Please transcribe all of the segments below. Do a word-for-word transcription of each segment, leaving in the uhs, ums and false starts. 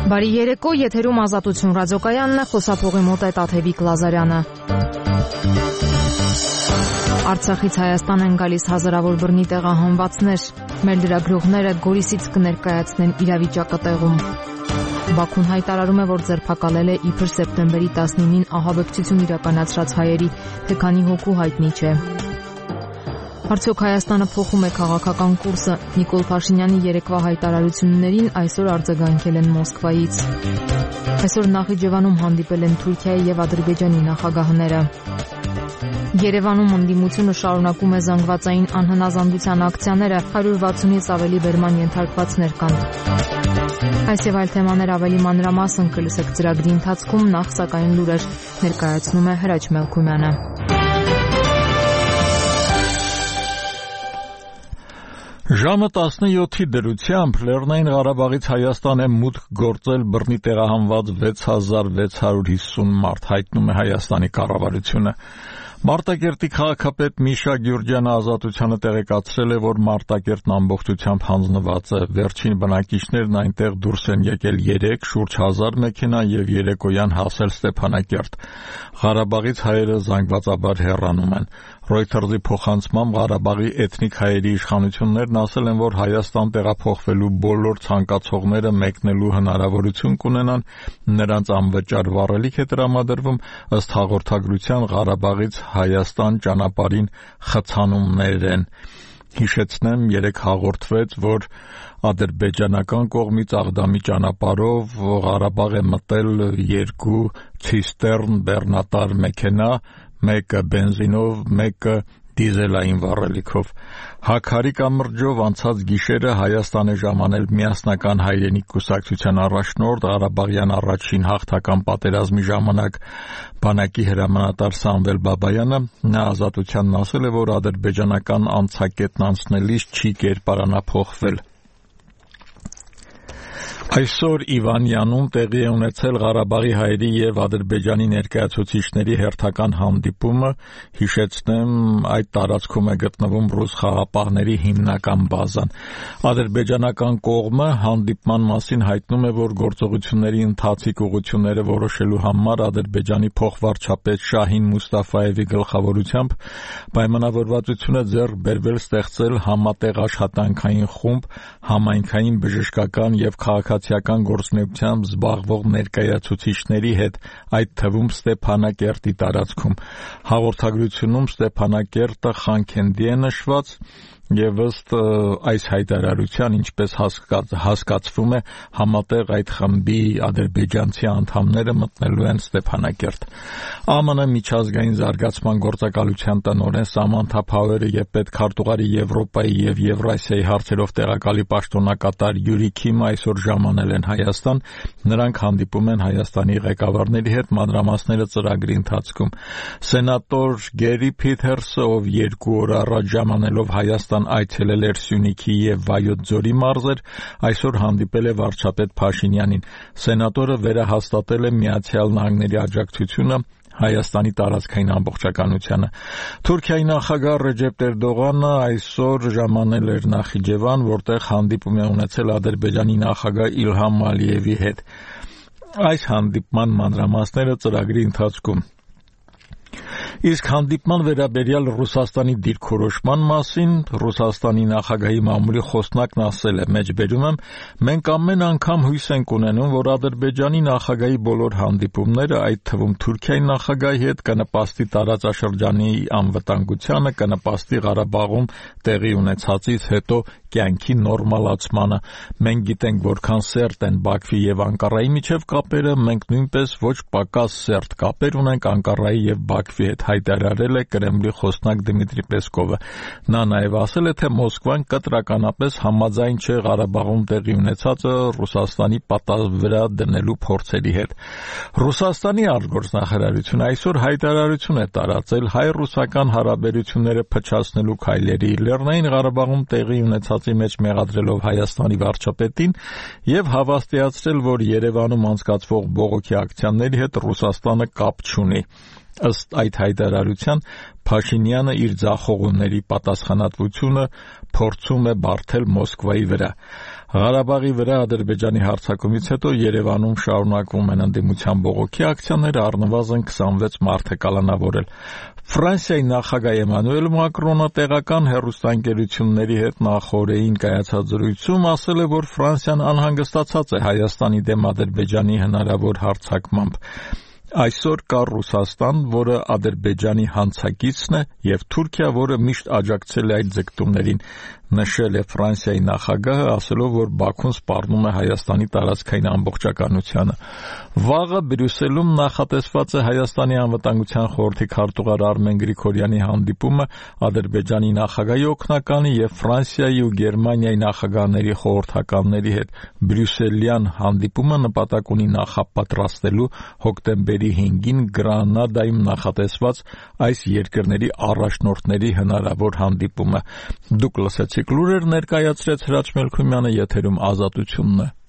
Բարի երեկո, եթերում Ազատություն ռադիոկայանն է, խոսափողի մոտ է Տաթևիկ Լազարյանը։ Արցախից Հայաստան են գալիս հազարավոր բռնի տեղահանվածներ, մեր լրագրողները Գորիսից կներկայացնեն իրավիճակը տեղում։ Բաքուն հայտարարում է, որ ձերբակալել է իբր սեպտեմբերի տասնինին ահաբեկչություն իրականացրած հայերի, թե քանի հոգու հայտնի չէ։ Արդյոք Հայաստանը փոխում է քաղաքական կուրսը, Նիկոլ Փաշինյանի երեկվա հայտարարություններին այսօր արձագանքել են Մոսկվայից։ Այսօր Նախիջևանում հանդիպել են Թուրքիայի եւ Ադրբեջանի նախագահները։ Երևանում ընդդիմությունը շարունակում է զանգվածային անհնազանդության ակցիաները, հարյուր վաթսունից ավելի բերման ենթարկվածներ կան։ Այս եւ այլ թեմաներ ավելի մանրամասն կլսեք ծրագրի ընթացքում, նախ սակայն լուրեր ներկայացնում է Հրաչ Մելքումյանը։ Ժամը տասնյոթի դրությամբ Լեռնային Ղարաբաղից Հայաստան է մուտք գործել բռնի տեղահանված վեց հազար վեց հարյուր հիսուն մարդ, հայտնում է Հայաստանի կառավարությունը։ Մարտակերտի քաղաքապետ Միշա Գյուրջյանը Ազատությանը տեղեկացրել է, որ Մարտակերտն ամբողջությամբ հանձնված է։ Վերջին բնակիչներն այնտեղ դուրս են եկել երեք, շուրջ հազար մեքենա եւ երեկոյան հասել Ստեփանակերտ։ Ղարաբաղից հայերը զանգվածաբար հեռանում են։ Reuters-ի փոխանցմամբ Ղարաբաղի էթնիկ հայերի իշխանություններն ասել են, որ Հայաստան տեղափոխվելու բոլոր ցանկացողները մեկնելու հնարավորություն կունենան, նրանց անվճար վառելիք է տրամադրվում, ըստ հաղորդագրության Ղարաբաղից Հայաստան ճանապարհին խցանումներ են։ Հիշեցնեմ, երեք հաղորդվեց, որ ադրբեջանական կողմից Աղդամի ճանապարհով Ղարաբաղ է մտել երկու ցիստերն բեռնատար մեքենա, մեկը բենզինով, մեկը դիզելային վառելիքով։ Հաքարի կամրջով անցած գիշերը Հայաստան է ժամանել միասնական հայրենիք կուսակցության առաջնորդ Ղարաբաղյան առաջին հաղթական պատերազմի ժամանակ բանակի հրամանատար Սամվել Բաբայանը։ Նա Ազատությանն ասել է, որ ադրբեջանական անցակետն անցնելիս չի կերպարանափոխվել։ Այսօր Իվանյանում տեղի է ունեցել Ղարաբաղի հայերի եւ Ադրբեջանի ներկայացուցիչների հերթական հանդիպումը, հիշեցնեմ, այդ տարածքում է գտնվում ռուս խաղապահների հիմնական բազան։ Ադրբեջանական կողմը հանդիպման մասին հայտնում է, որ գործողությունների ընթացիկ ուղղությունները որոշելու համար Ադրբեջանի փոխվարչապետ Շահին Մուստաֆայևի գլխավորությամբ պայմանավորվածություն է ձեռք բերվել ստեղծել համատեղ աշխատանքային խումբ համայնքային բժշկական եւ քաղաքացիական գործունեությամբ զբաղվող ներկայացուցիչների հետ, այդ թվում Ստեփանակերտի տարածքում։ Հաղորդագրությունում Ստեփանակերտը Խանքենդի է նշված եւ ըստ այս հայտարարության, ինչպես հասկացվում է, համատեղ այդ խմբի ադրբեջանցի անդամները մտնելու են Ստեփանակերտ։ ԱՄՆ միջազգային զարգացման գործակալության տնօրեն Սամանթա Փաուերը եւ պետքարտուղարի Եվրոպայի եւ Եվրասիայի հարցերով տեղակալի պաշտոնակատար Յուրի Քիմը այսօր ժամանել են Հայաստան։ Նրանք հանդիպում են Հայաստանի ղեկավարների հետ մանրամասները ծրագրի ընթացքում։ Սենատոր Գերի Փիթերսը, ով երկու օր առաջ ժամանելով Հայաստան այցելել էր Սյունիքի եւ Վայոց ձորի մարզեր, այսօր հանդիպել է վարչապետ Փաշինյանին։ Սենատորը վերահաստատել է Միացյալ Նահանգների աջակցությունը Հայաստանի տարածքային ամբողջականությանը։ Թուրքիայի նախագահ Ռեջեփ Էրդողանը այսօր ժամանել էր Նախիջևան, որտեղ հանդիպում է ունեցել Ադրբեջանի նախագահ Իլհամ Ալիևի հետ։ Այս հանդիպման մանրամասները ծրագրի ընթացքում։ Իսկ հանդիպման վերաբերյալ Ռուսաստանի դիրքորոշման մասին Ռուսաստանի նախագահի մամուլի խոսնակն ասել է. «Մեջբերում եմ, մենք ամեն անգամ հույս ենք ունենում, որ Ադրբեջանի նախագահի բոլոր հանդիպումները, այդ թվում Թուրքիայի նախագահի հետ, կնպաստի տարածաշրջանի անվտանգությանը, կնպաստի Ղարաբաղում տեղի ունեցածից հետո կյանքի նորմալացմանը։ Մենք գիտենք, որքան սերտ են Բաքվի եւ Անկարայի միջև կապերը, մենք նույնպես ոչ պակաս սերտ կապեր ունենք Անկարայի եւ Բաքվի հետ», հայտարարել է Կրեմլի խոսնակ Դմիտրի Պեսկովը։ Նա նաև ասել է, թե Մոսկվան կտրականապես համաձայն չէ Ղարաբաղում տեղի ունեցածը Ռուսաստանի պատասխան վրա դնելու փորձերի հետ։ Ռուսաստանի արտգործնախարարությունը այսօր հայտարարություն է տարածել հայ-ռուսական հարաբերությունները փչացնելու քայլերի, Լեռնային Ղարաբաղում տեղի ունեցածի մեջ մեղադրելով Հայաստանի վարչապետին եւ հավաստիացրել, որ Երևանում անցկացվող բողոքի ակցիաների հետ Ռուսաստանը կապ չունի։ Ըստ այդ հայտարարության Փաշինյանը իր ձախողումների պատասխանատվությունը փորձում է բարթել Մոսկվայի վրա։ Ղարաբաղի վրա Ադրբեջանի հարձակումից հետո Երևանում շարունակվում են ընդդիմության բողոքի ակցիաները, առնվազն քսանվեց մարդ է կալանավորել։ Ֆրանսիայի նախագահ Էմանուել Մակրոնը տեղական հեռուստաընկերությունների հետ նախօրեին կայացած զրույցում ասել է, որ Ֆրանսիան անհանգստացած է Հայաստանի դեմ Ադրբեջանի հնարավոր հարձակմամբ։ Այսօր կա Ռուսաստան, որը Ադրբեջանի հանցագիծն է, եւ Թուրքիա, որը միշտ աջակցել է այդ ձգտումներին, նշել է Ֆրանսիայի նախագահը, ասելով, որ Բաքուն սպառնում է Հայաստանի տարածքային ամբողջականությանը։ Վաղը Բրյուսելում նախատեսված է Հայաստանի անվտանգության խորհրդի քարտուղար Արմեն Գրիգորյանի հանդիպումը Ադրբեջանի նախագահի օգնականի եւ Ֆրանսիայի ու Գերմանիայի նախագահների խորհրդականների հետ։ Բրյուսելյան հանդիպումը նպատակ ունի նախապատրաստելու հոկտեմբերի հինգին Գրանադայում նախատեսված այս երկրների առաջնորդների հնարավոր հանդիպումը։ Դուք լսեցիք լուրեր, ներկայացրեց Հրաչ Մելքումյանը, եթերում Ազատությունն է։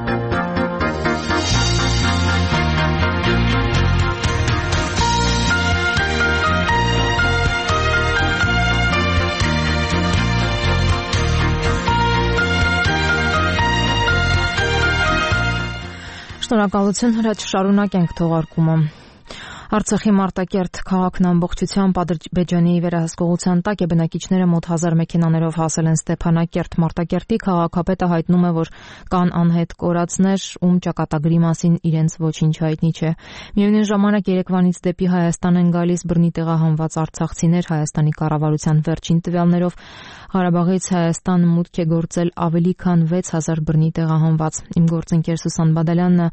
Շնորհակալություն, Հրաչ, շարունակենք թողարկումը։ Արցախի Մարտակերտ քաղաքն ամբողջությամբ Ադրբեջանի վերահսկողության տակ է, բնակիչները մոտ հազար մեքենաներով հասել են Ստեփանակերտ։ Մարտակերտի քաղաքապետը հայտնում է, որ կան անհետ կորածներ, ում ճակատագրի մասին իրենց ոչինչ հայտնի չէ։ Միևնույն ժամանակ Երևանից դեպի Հայաստան են գալիս բռնի տեղահանված արցախցիներ։ Հայաստանի կառավարության վերջին տվյալներով Ղարաբաղից Հայաստան մուտք է գործել ավելի քան վեց հազար բռնի տեղահանված։ Իմ գործընկեր Սուսան Բադալյանը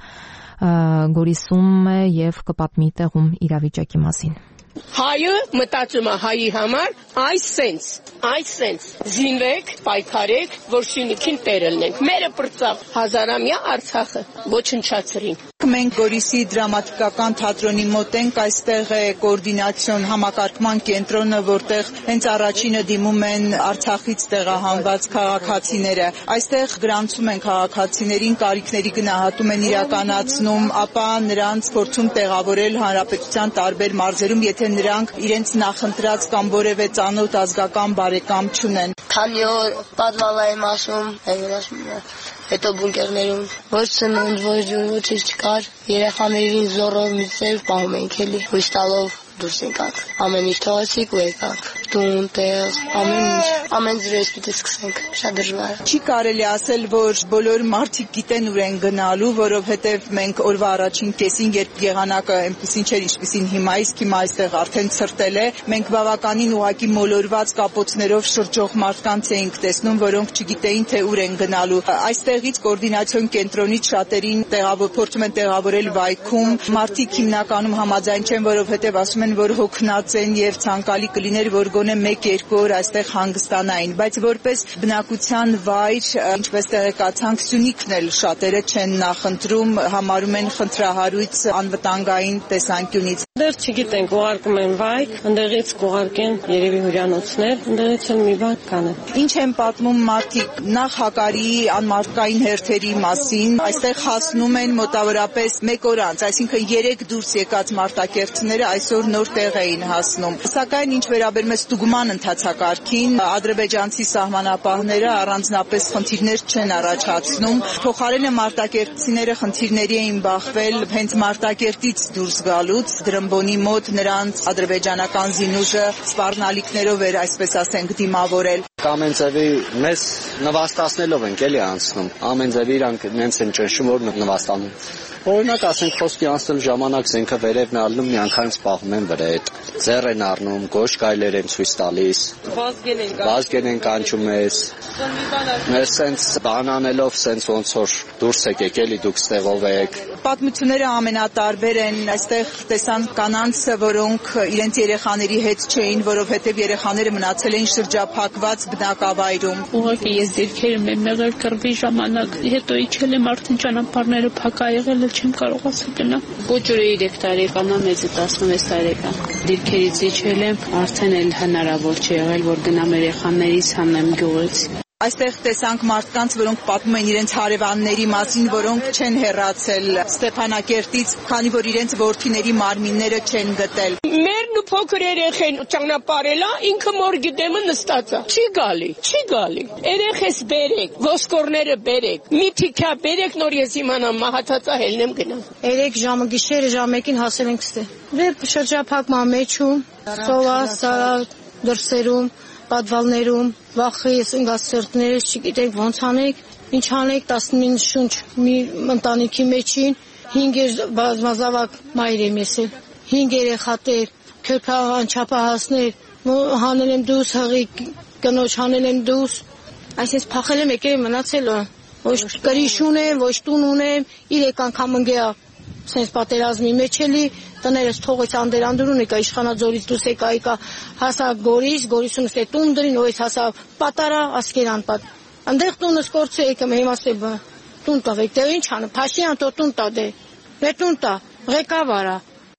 Գորիսում է եւ կպատմի տեղում իրավիճակի մասին։ Հայը մտածում է հայի համար այս սենց, այս սենց զինվեք, պայքարեք, որ շինիքին տերը լինենք։ Մերը պրծավ հազարամյա Արցախը ոչնչացրին։ Մենք Գորիսի դրամատիկական թատրոնի մոտ ենք, այստեղ է կոորդինացիոն համակարգման կենտրոնը, որտեղ հենց առաջինը դիմում են Արցախից տեղահանված քաղաքացիները։ Այստեղ գրանցում են քաղաքացիներին, կարիքների գնահատում են իրականացնում, ապա նրանց փորձում տեղավորել հանրապետության տարբեր մարզերում, եթե նրանք իրենց նախընտրած կամ որևէ ծանոթ ազգական բարեկամ չունեն։ Քանի օր պատվալա եմ ասում, ասում հետո բունկերներում ոչ սնունդ, ոչ ջուր, ոչինչ չկար, երեխաներին զոռով միցել պահում ենք էլի, հույս տալով դուրս եկանք, ամեն ինչ թողեցիք ու եկանք, տուն, տեղ, ամեն ինչ, ամեն զրույց պիտի սկսենք, շատ դժվար։ Չի կարելի ասել, որ բոլոր մարդիկ գիտեն ուր են գնալու, որովհետև մենք օրվա առաջին կեսին, երբ եղանակը այնպեսին չէր, ինչպեսին հիմա իսկ, հիմա այստեղ արդեն ցրտել է, մենք բավականին ուղղակի մոլորված կապոցներով շրջող մարդկանց էինք տեսնում, որոնք չգիտեին, թե ուր են գնալու։ Այստեղից կոորդինացիոն կենտրոնից շատերին տեղավոր փորձում են տեղավորել վայքում, մարդիկ հիմնականում համաձայն չեն, որովհետև ասում են, որ հոգնած են եւ ցանկալի կլիներ, որ գոնե մեկ-երկու օր այստեղ հանգստանային, բայց որպես բնակության վայր, ինչպես տեղեկացանք, Սյունիքն էլ շատերը չեն նախընտրում, համարում են խնդրահարույց անվտանգային տեսանկյունից։ Դեռ չգիտենք, ուղարկում են վայք, ընդեղից կուղարկեն երևի հյուրանոցներ, ընդեղից էլ մի բան կանեն։ Ինչ են պատմում մարդիկ նախ հակարի անմարդկային հերթերի մասին, այստեղ հասնում են մոտավորապես մեկ օր անց, այսինքն երեք դուրս եկած մարտակերտցիները այսօր նոր տեղ էին հասնում։ Սակայն ինչ վերաբերում է ստուգման ընթացակարգին, ադրբեջանցի սահմանապահները առանձնապես խնդիրներ չեն առաջացնում։ Փոխարենը մարտակերտցիները խնդիրների էին բախվել հենց Մարտակերտից դուրս գալուց, Դրամբոնի մոտ նրանց ադրբեջանական զինուժը սպառնալիքներով էր, այսպես ասենք, դիմավորել։ Ամեն ձևի մեզ նվաստացնելով ենք էլի անցնում։ Ամեն ձևի իրանք նենց են ճնշում, որ նվաստանում։ Օրինակ ասենք խոսքի անցնել ժամանակ զենքը վերևն ալնում, միանգամից սպաղում են վրա հետ։ Ձեռ են առնում, գոշ գայլեր են ցույց տալիս։ Վազգեն են Վազգեն են կանչում ես։ Մեր սենց բանանելով սենց ոնց որ դուրս եկեք էլի դուք ստեղով եք։ Պատմությունները ամենատարբեր են, այստեղ տեսան կանանց, որոնք իրենց երեխաների հետ չէին, որովհետև երեխաները մնացել են շրջափակված բնակավայրում։ Ուղղակի ես դիրքերում եմ եղել կռվի ժամանակ, հետո իջել եմ արդեն ճանապարհները փակա եղել, չեմ կարող ասել գնամ։ Կոճուրը երեք տարեկան, մեծը տասնվեց տարեկան։ Դիրքերից իջել եմ, արդեն էլ հնարավոր չի եղել, որ գնամ երեխաներից հանեմ գյուղից։ Այստեղ տեսանք մարդկանց, որոնք պատմում են իրենց հարևանների մասին, որոնք չեն հեռացել Ստեփանակերտից, քանի որ իրենց որդիների մարմինները չեն գտել։ Մերն ու փոքր երեխեն ճանապարհելա, ինքը մոր գիտեմը նստած է։ Չի գալի, չի գալի։ Երեխես բերեք, ոսկորները բերեք, մի թիքա բերեք, նոր ես իմանամ մահացածա հելնեմ գնամ։ երեք ժամը գիշերը ժամ մեկին հասել ենք ստե։ Դե շրջափակման մեջում, սովա, սարա, դրսերում, պատվալներում, վախից ընկած չգիտենք ոնց անենք, ինչ անենք, տասնինը շունչ մի ընտանիքի մեջին, հինգ բազմազավակ մայր եմ եսել, հինգ երեխատեր, քրփաղան չափահասներ, հանել եմ դուս, հղի կնոջ հանել եմ դուս, այսինքն փախել եմ եկել եմ մնացել, ոչ կրիշ ունեմ, ոչ տուն ունեմ, իրեք անգամ ընկեա, սենց պատերազմի մեջ էլի, տներս թողեց անդերանդուրուն եկա, իշխանաձորից դուս եկա, եկա, հասա Գորիս, Գորիսում ստե տուն դրին, ոյս հասա պատարա, ասկեր անպատ, ընդեղ տունս կորցե եկեմ, հիմա ստե տուն տավեք, դե ինչ անը, Փաշյան թո տուն տա դե, դե տուն տա, ղեկավարա։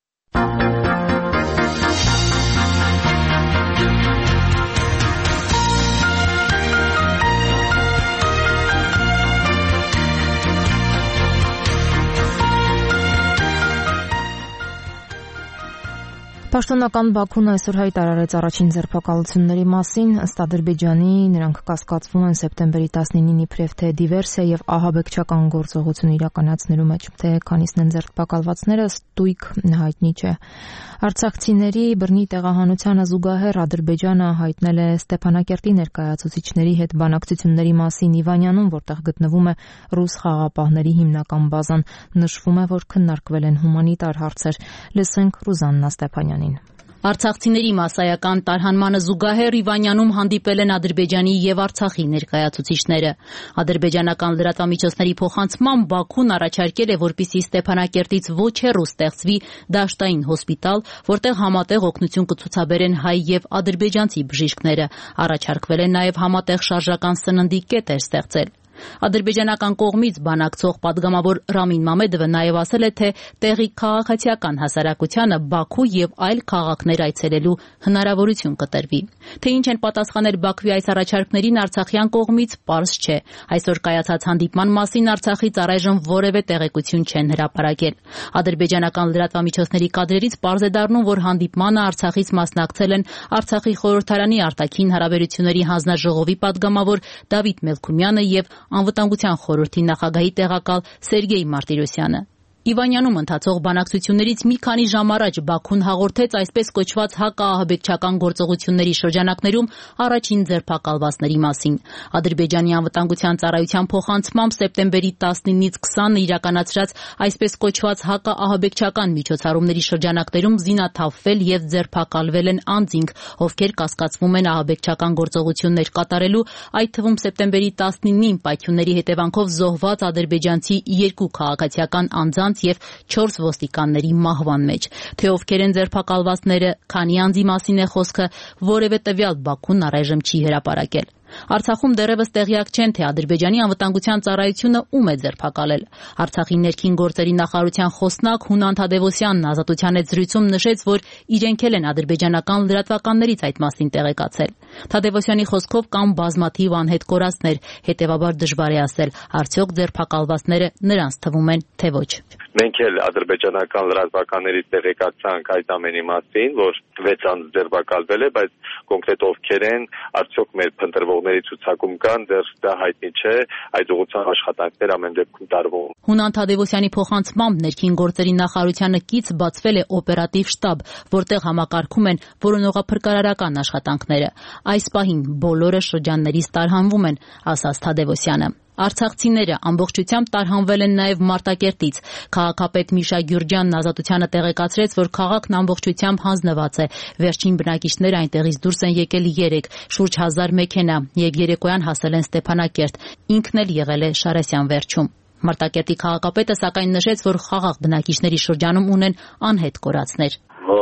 Պաշտոնական Բաքուն այսօր հայտարարեց առաջին ձերբակալությունների մասին, ըստ Ադրբեջանի նրանք կասկածվում են սեպտեմբերի տասնինին իբրև թե դիվերսիա եւ ահաբեկչական գործողություն իրականացնելու մեջ, թե քանիսն են ձերբակալվածները ստույգ հայտնի չէ։ Արցախցիների բռնի տեղահանությանը զուգահեռ Ադրբեջանը հայտնել է Ստեփանակերտի ներկայացուցիչների հետ բանակցությունների մասին Իվանյանում, որտեղ գտնվում է ռուս խաղաղապահների հիմնական բազան։ Նշվում է, որ քննարկվել են հումանիտար հարցեր։ Լսենք Ռուզաննա Ստեփանյանին։ Արցախցիների մասսայական տարհանմանը զուգահեռ Իվանյանում հանդիպել են Ադրբեջանի եւ Արցախի ներկայացուցիչները։ Ադրբեջանական լրատվամիջոցների փոխանցմամբ Բաքուն առաջարկել է, որպեսզի Ստեփանակերտից ոչ հեռու ստեղծվի դաշտային հոսպիտալ, որտեղ համատեղ օգնություն կցուցաբերեն հայ եւ ադրբեջանցի բժիշկները։ Առաջարկվել է նաեւ համատեղ շարժական սննդի կետեր ստեղծել։ Ադրբեջանական կողմից բանակցող պատգամավոր Ռամին Մամեդովը նաև ասել է, թե տեղի քաղաքացիական հասարակությանը Բաքու եւ այլ քաղաքներ այցելելու հնարավորություն կտրվի։ Թե ինչ են պատասխանել Բաքվի այս առաջարկներին արցախյան կողմից, պարզ չէ։ Այսօր կայացած հանդիպման մասին Արցախից առայժմ որևէ տեղեկություն չեն հրապարակել։ Ադրբեջանական լրատվամիջոցների կադրերից պարզ է դառնում, որ հանդիպմանը Արցախից մասնակցել են Արցախի խորհրդարանի արտաքին հարաբերությունների հանձնաժողովի պատգամավոր Դավիթ Մելքումյանը եւ Անվտանգության խորհրդի նախագահի տեղակալ Սերգեյ Մարտիրոսյանը։ Իվանյանում ընթացող բանակցություններից մի քանի ժամ առաջ Բաքուն հաղորդեց այսպես կոչված հակաահաբեկչական գործողությունների շրջանակներում առաջին ձերբակալվածների մասին։ Ադրբեջանի անվտանգության ծառայության փոխանցմամբ սեպտեմբերի տասնինից քսանը իրականացրած այսպես կոչված հակաահաբեկչական միջոցառումների շրջանակներում զինաթափվել եւ ձերբակալվել են անձինք, ովքեր կասկածվում են ահաբեկչական գործողություններ կատարելու, այդ թվում սեպտեմբերի տասնինին պայթյունների հետևանքով զոհված ադրբեջանցի երկու քաղաքացիական անձանց եւ չորս ոստիկանների մահվան մեջ։ Թե ովքեր են ձերբակալվածները, քանի անձի մասին է խոսքը, որևէ տվյալ Բաքուն առայժմ չի հրապարակել։ Արցախում դեռևս տեղյակ չեն, թե Ադրբեջանի անվտանգության ծառայությունը ում է ձերբակալել։ Արցախի ներքին գործերի նախարարության խոսնակ Հունան Թադևոսյանն Ազատության հետ զրույցում նշեց, որ իրենք էլ են ադրբեջանական լրատվականներից այդ մասին տեղեկացել։ Թադևոսյանի խոսքով կան բազմաթիվ անհետ կորածներ, հետևաբար դժվար է ասել, արդյոք ձերբակալվածները նրանց թվում են, թե ոչ։ Մենք էլ ադրբեջանական լրատվականներից տեղեկացանք այդ ամենի մասին, որ վեց անձ ձերբակալվել է, բայց կոնկրետ ովքեր են, արդյոք մեր փնտրվողների ցուցակում կան, դեռ դա հայտնի չէ, այդ ուղղությամբ աշխատանքներ ամեն դեպքում տարվում։ Հունան Թադևոսյանի փոխանցմամբ ներքին գործերի նախարարությանը կից բացվել է օպերատիվ շտաբ, որտեղ համակարգում են որոնողափրկարարական աշխատանքները։ Այս պահին բոլորը շրջաններից տարհանվում են, ասաց Թադևոսյանը։ Արցախցիները ամբողջությամբ տարհանվել են նաև Մարտակերտից։ Քաղաքապետ Միշա Գյուրջյանն Ազատությանը տեղեկացրեց, որ քաղաքն ամբողջությամբ հանձնված է։ Վերջին բնակիչները այնտեղից դուրս են եկել երեկ, շուրջ հազար մեքենա, եւ երեկոյան հասել են Ստեփանակերտ։ Ինքն էլ եղել է Շարասյան վերջում։ Մարտակերտի քաղաքապետը սակայն նշեց, որ խաղաղ բնակիչների շրջանում ունեն անհետ կորածներ։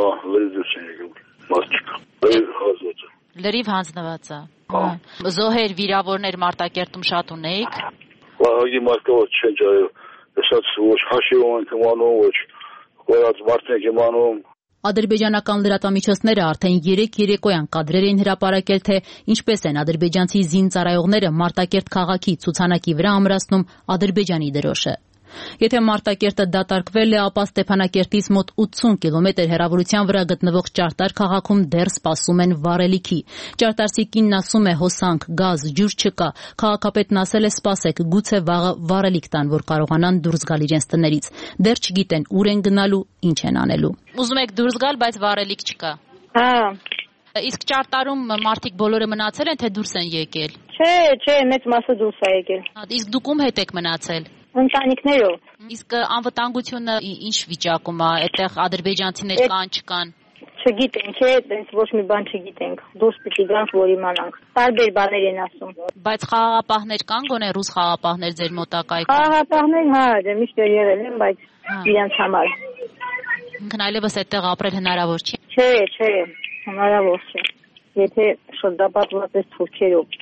Լրիվ հանձնված է։ Զոհեր, վիրավորներ Մարտակերտում շատ ունեիք։ Վաղագի մարդկավոր չէ, ասած ոչ հաշիվ ենք իմանում, ոչ կորած մարդ ենք իմանում։ Ադրբեջանական լրատվամիջոցները արդեն երեք երեկոյան կադրեր են հրապարակել, թե ինչպես են ադրբեջանցի զինծառայողները Մարտակերտ քաղաքի ցուցանակի վրա ամրացնում Ադրբեջանի դրոշը։ Եթե Մարտակերտը դատարկվել է, ապա Ստեփանակերտից մոտ ութսուն կիլոմետր հեռավորության վրա գտնվող Ճարտար քաղաքում դեռ սպասում են վառելիքի։ Ճարտարսի կինն ասում է՝ հոսանք, գազ, ջուր չկա։ Քաղաքապետն ասել է՝ սպասեք, գուցե վաղը վառելիք տան, որ կարողանան դուրս գալ իրենց տներից։ Դեռ չգիտեն ուր են գնալու, ինչ են անելու։ Ուզում եք դուրս գալ, բայց վառելիք չկա։ Հա։ Իսկ Ճարտարում մարդիկ բոլորը մնացել են, թե դուրս են եկել։ Չէ, չէ, մեծ մասը դուրս է եկել։ Իսկ դուք ում հետ եք մնացել։ Ընտանիքներով։ Իսկ անվտանգությունը ինչ վիճակում է, այդտեղ ադրբեջանցիներ կան, չկան։ Չգիտենք, է, այդպես ոչ մի բան չգիտենք։ Դուրս պիտի գանք, որ իմանանք։ Տարբեր բաներ են ասում։ Բայց խաղաղապահներ կան, գոնե ռուս խաղաղապահներ ձեր մոտակայքում։ Խաղաղապահներ, հա, դե միշտ եղել են, բայց իրենց համար։ Ինքն այլևս այդտեղ ապրել հնարավոր չի։ Չէ, չէ, հնարավոր չէ։ Եթե շրջապատված ես թուրքերով։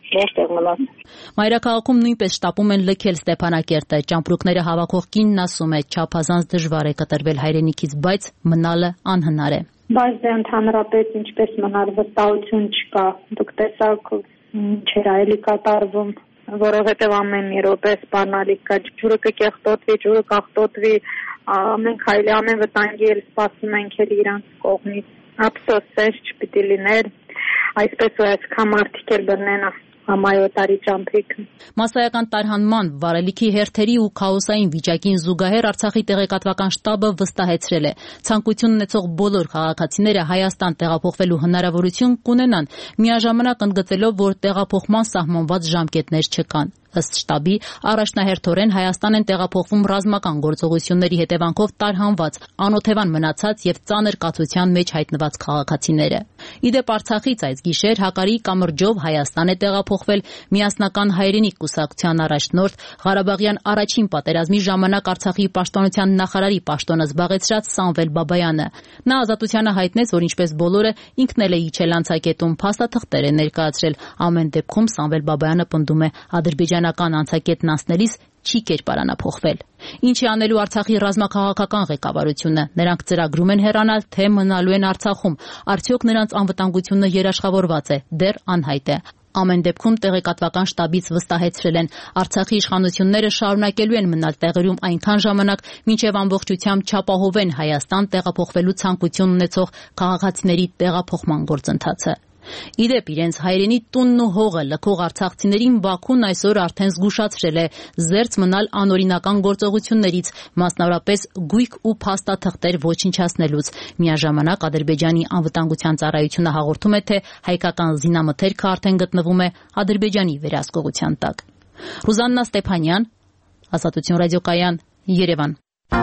Մայրաքաղաքում նույնպես շտապում են լքել Ստեփանակերտը։ Ճամպրուկները հավաքող կինն ասում է՝ չափազանց դժվար է կտրվել հայրենիքից, բայց մնալը անհնար է։ Բայց դե ընդհանրապես ինչպես մնալ, վստահություն չկա։ Դուք տեսաք ինչեր այլի կատարվում, որովհետև ամեն մի րոպե սպառնալիք կա, ջուրը կկեղտոտվի, ջուրը կախտոտվի, մենք հայլի ամեն վտանգի էլ սպասում ենք էլ իրանց կողմից։ Ափսոս, սենց չպիտի լիներ, այսպես ու այսքան մարդիկ էլ բռնեն համայոտարի ճամփրիքը։ Մասսայական տարհանման, վառելիքի հերթերի ու քաոսային վիճակին զուգահեռ Արցախի տեղեկատվական շտաբը վստահեցրել է՝ ցանկություն ունեցող բոլոր քաղաքացիները Հայաստան տեղափոխվելու հնարավորություն կունենան, միաժամանակ ընդգծելով, որ տեղափոխման սահմանված ժամկետներ չկան։ Ըստ շտաբի, առաջնահերթորեն Հայաստան են տեղափոխվում ռազմական գործողությունների հետևանքով տարհանված, անօթևան մնացած եւ ծանր կացության մեջ հայտնված քաղաքացիները։ Իդեպ Արցախից այս գիշեր Հակարի կամրջով Հայաստան է տեղափոխվել Միասնական հայրենիք կուսակցության առաջնորդ, Ղարաբաղյան առաջին պատերազմի ժամանակ Արցախի պաշտպանության նախարարի պաշտոնը զբաղեցրած Սամվել Բաբայանը։ Նա Ազատությանը հայտնեց, որ ինչպես բոլորը, ինքն էլ է իջել անցակետում, փաստաթղթեր է ներկայացրել։ Ամեն դեպքում Սամվել Բաբայանը պնդում է ադրբեջանական անցակետն անցնելիս չի կերպարանափոխվել։ Ինչի անելու Արցախի ռազմաքաղաքական ղեկավարությունը։ Նրանք ծրագրում են հեռանալ, թե մնալու են Արցախում։ Արդյոք նրանց անվտանգությունը երաշխավորված է, դեռ անհայտ է։ Ամեն դեպքում տեղեկատվական շտաբից վստահեցրել են, Արցախի իշխանությունները շարունակելու են մնալ տեղերում այնքան ժամանակ, մինչև ամբողջությամբ չապահովեն Հայաստան տեղափոխվելու ցանկություն ունեցող քաղաքացիների տեղափոխման գործընթացը։ Իդեպ իրենց հայրենի տունն ու հողը լքող արցախցիներին Բաքուն այսօր արդեն զգուշացրել է զերծ մնալ անօրինական գործողություններից, մասնավորապես գույք ու փաստաթղթեր ոչնչացնելուց։ Միաժամանակ Ադրբեջանի անվտանգության ծառայությունը հաղորդում է, թե հայկական զինամթերքը արդեն գտնվում է Ադրբեջանի վերահսկողության տակ։ Ռուզաննա Ստեփանյան, Ազատություն ռադիոկայան, Երևան։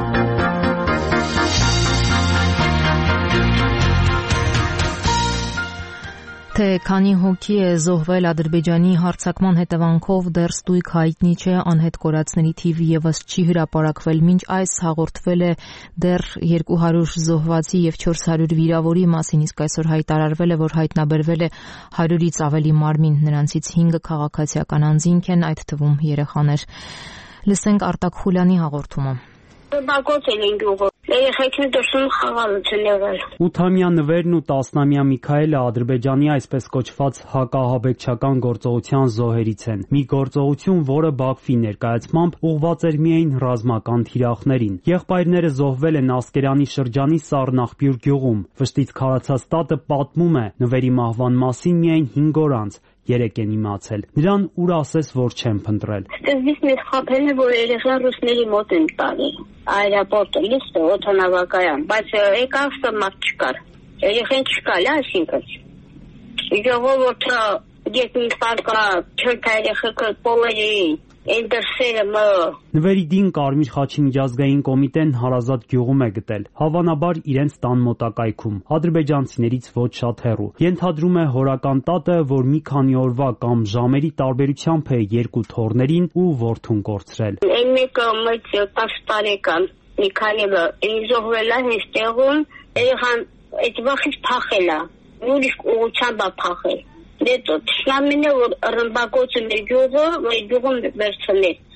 Թե քանի հոգի է զոհվել Ադրբեջանի հարձակման հետևանքով դեռ ստույգ հայտնի չէ, անհետ կորածների թիվը եւս չի հրապարակվել։ Մինչ այս հաղորդվել է դեռ երկու հարյուր զոհվածի եւ չորս հարյուր վիրավորի մասին, իսկ այսօր հայտարարվել է, որ հայտնաբերվել է հարյուրից ավելի մարմին, նրանցից հինգը քաղաքացիական անձինք են, այդ թվում երեխաներ։ Լսենք Արտակ Խուլյանի հաղորդումը։ Բակոց են գյուղը։ Երեխեքն դրսում խաղալ են եղել։ ութամյա Նվերն ու տասնամյա Միքայելը Ադրբեջանի այսպես կոչված հակահաբեկչական գործողության զոհերից են։ Մի գործողություն, որը Բաքվի ներկայացմամբ ուղղված էր միայն ռազմական թիրախներին։ Եղբայրները զոհվել են Ասկերանի շրջանի Սառնախբյուր գյուղում։ Վշտից քարացած տատը պատմում է, Նվերի մահվան մասին միայն հինգ օր անց երեք են իմացել։ Նրան ուր ասես, որ չեն փնտրել։ Սկզբից մեզ խաբել է, որ երեխան ռուսների մոտ են տալի։ Այրապորտը, լիստը, օդանավակայան, բայց եկավ մարդ չկար։ Երեխան չկալ, այսինքն։ Ժողովուրդը գետնի պարկա չերկա երեխեքը պոլերի Այն դրսերը մը Նվերի դին Կարմիր խաչի միջազգային կոմիտեն հարազատ գյուղում է գտել, հավանաբար իրենց տան մոտակայքում, ադրբեջանցիներից ոչ շատ հեռու։ Ենթադրում է հորական տատը, որ մի քանի օրվա կամ ժամերի տարբերությամբ է երկու թոռներին ու որդուն կորցրել։ Այն մեկը մեծ տասը տարեկան Միքայելը զոհվել է հենց տեղում, երեխան այդ վախից փախել է, ուրիշ ուղղությամբ է փախել։ Դե տշնամին է, որ ռմբակոծը մեր գյուղը, մեր գյուղում վերցնել։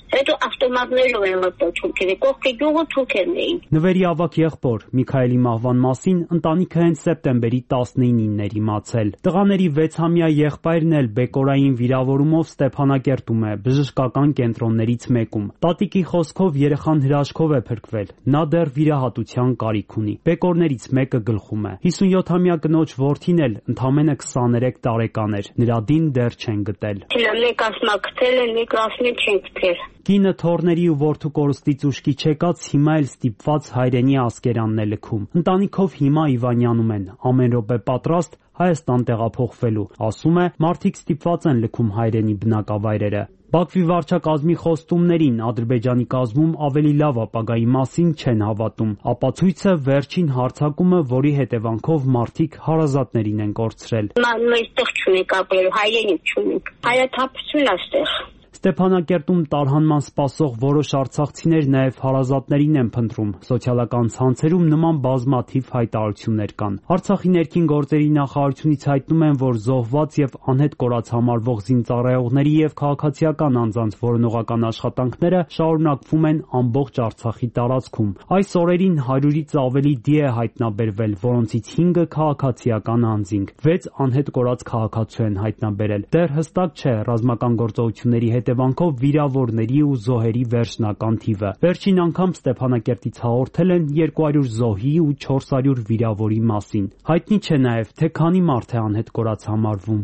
Հետո ավտոմատներով են մտել թուրքերը, կողքի գյուղը թուրքերն էին։ Նվերի ավագ եղբոր Միքայելի մահվան մասին ընտանիքը հենց սեպտեմբերի տասնինին էր իմացել։ Տղաների վեցամյա եղբայրն էլ բեկորային վիրավորումով Ստեփանակերտում է, բժշկական կենտրոններից մեկում։ Տատիկի խոսքով երեխան հրաշքով է փրկվել, նա դեռ վիրահատության կարիք ունի։ Բեկորներից մեկը գլխում է։ հիսունյոթամյա կնոջ որդին էլ ընդամենը քսաներեք տարեկան էր, նրա դին դեռ չեն գտել։ Մեկ ասմա գտել են, մեկ ասում են չեն գտել։ Կինը թորների ու որդու կորստից ուշքի չեկած հիմա էլ ստիպված հայրենի ասկերանն է լքում։ Ընտանիքով հիմա Իվանյանում են, ամեն րոպե պատրաստ Հայաստան տեղափոխվելու։ Ասում է, մարդիկ ստիպված են լքում հայրենի բնակավայրերը։ Բաքվի վարչակազմի խոստումներին Ադրբեջանի կազմում ավելի լավ ապագայի մասին չեն հավատում։ Ապացույցը վերջին հարձակումը, որի հետևանքով մարդիկ հարազատներին են կորցրել։ Մենք այստեղ չունենք ապրելու, հայրենիք չունենք։ Հայաթափություն է այստեղ։ Ստեփանակերտում տարհանման սպասող որոշ արցախցիներ նաև հարազատներին են փնտրում։ Սոցիալական ցանցերում նման բազմաթիվ հայտարարություններ կան։ Արցախի ներքին գործերի նախարարությունից հայտնում են, որ զոհված եւ անհետ կորած համարվող զինծառայողների եւ քաղաքացիական անձանց որոնողական աշխատանքները շարունակվում են ամբողջ Արցախի տարածքում։ Այս օրերին հարյուրից ավելի դի է հայտնաբերվել, որոնցից հինգը քաղաքացիական անձինք։ վեց անհետ կորած քաղաքացու են հայտնաբերել։ Դեռ հստակ չէ ռազմական գործողությունների հետևանքով վիրավորների ու զոհերի վերջնական թիվը։ Վերջին անգամ Ստեփանակերտից հաղորդել են երկու հարյուր զոհի ու չորս հարյուր վիրավորի մասին։ Հայտնի չէ նաև, թե քանի մարդ է անհետ կորած համարվում։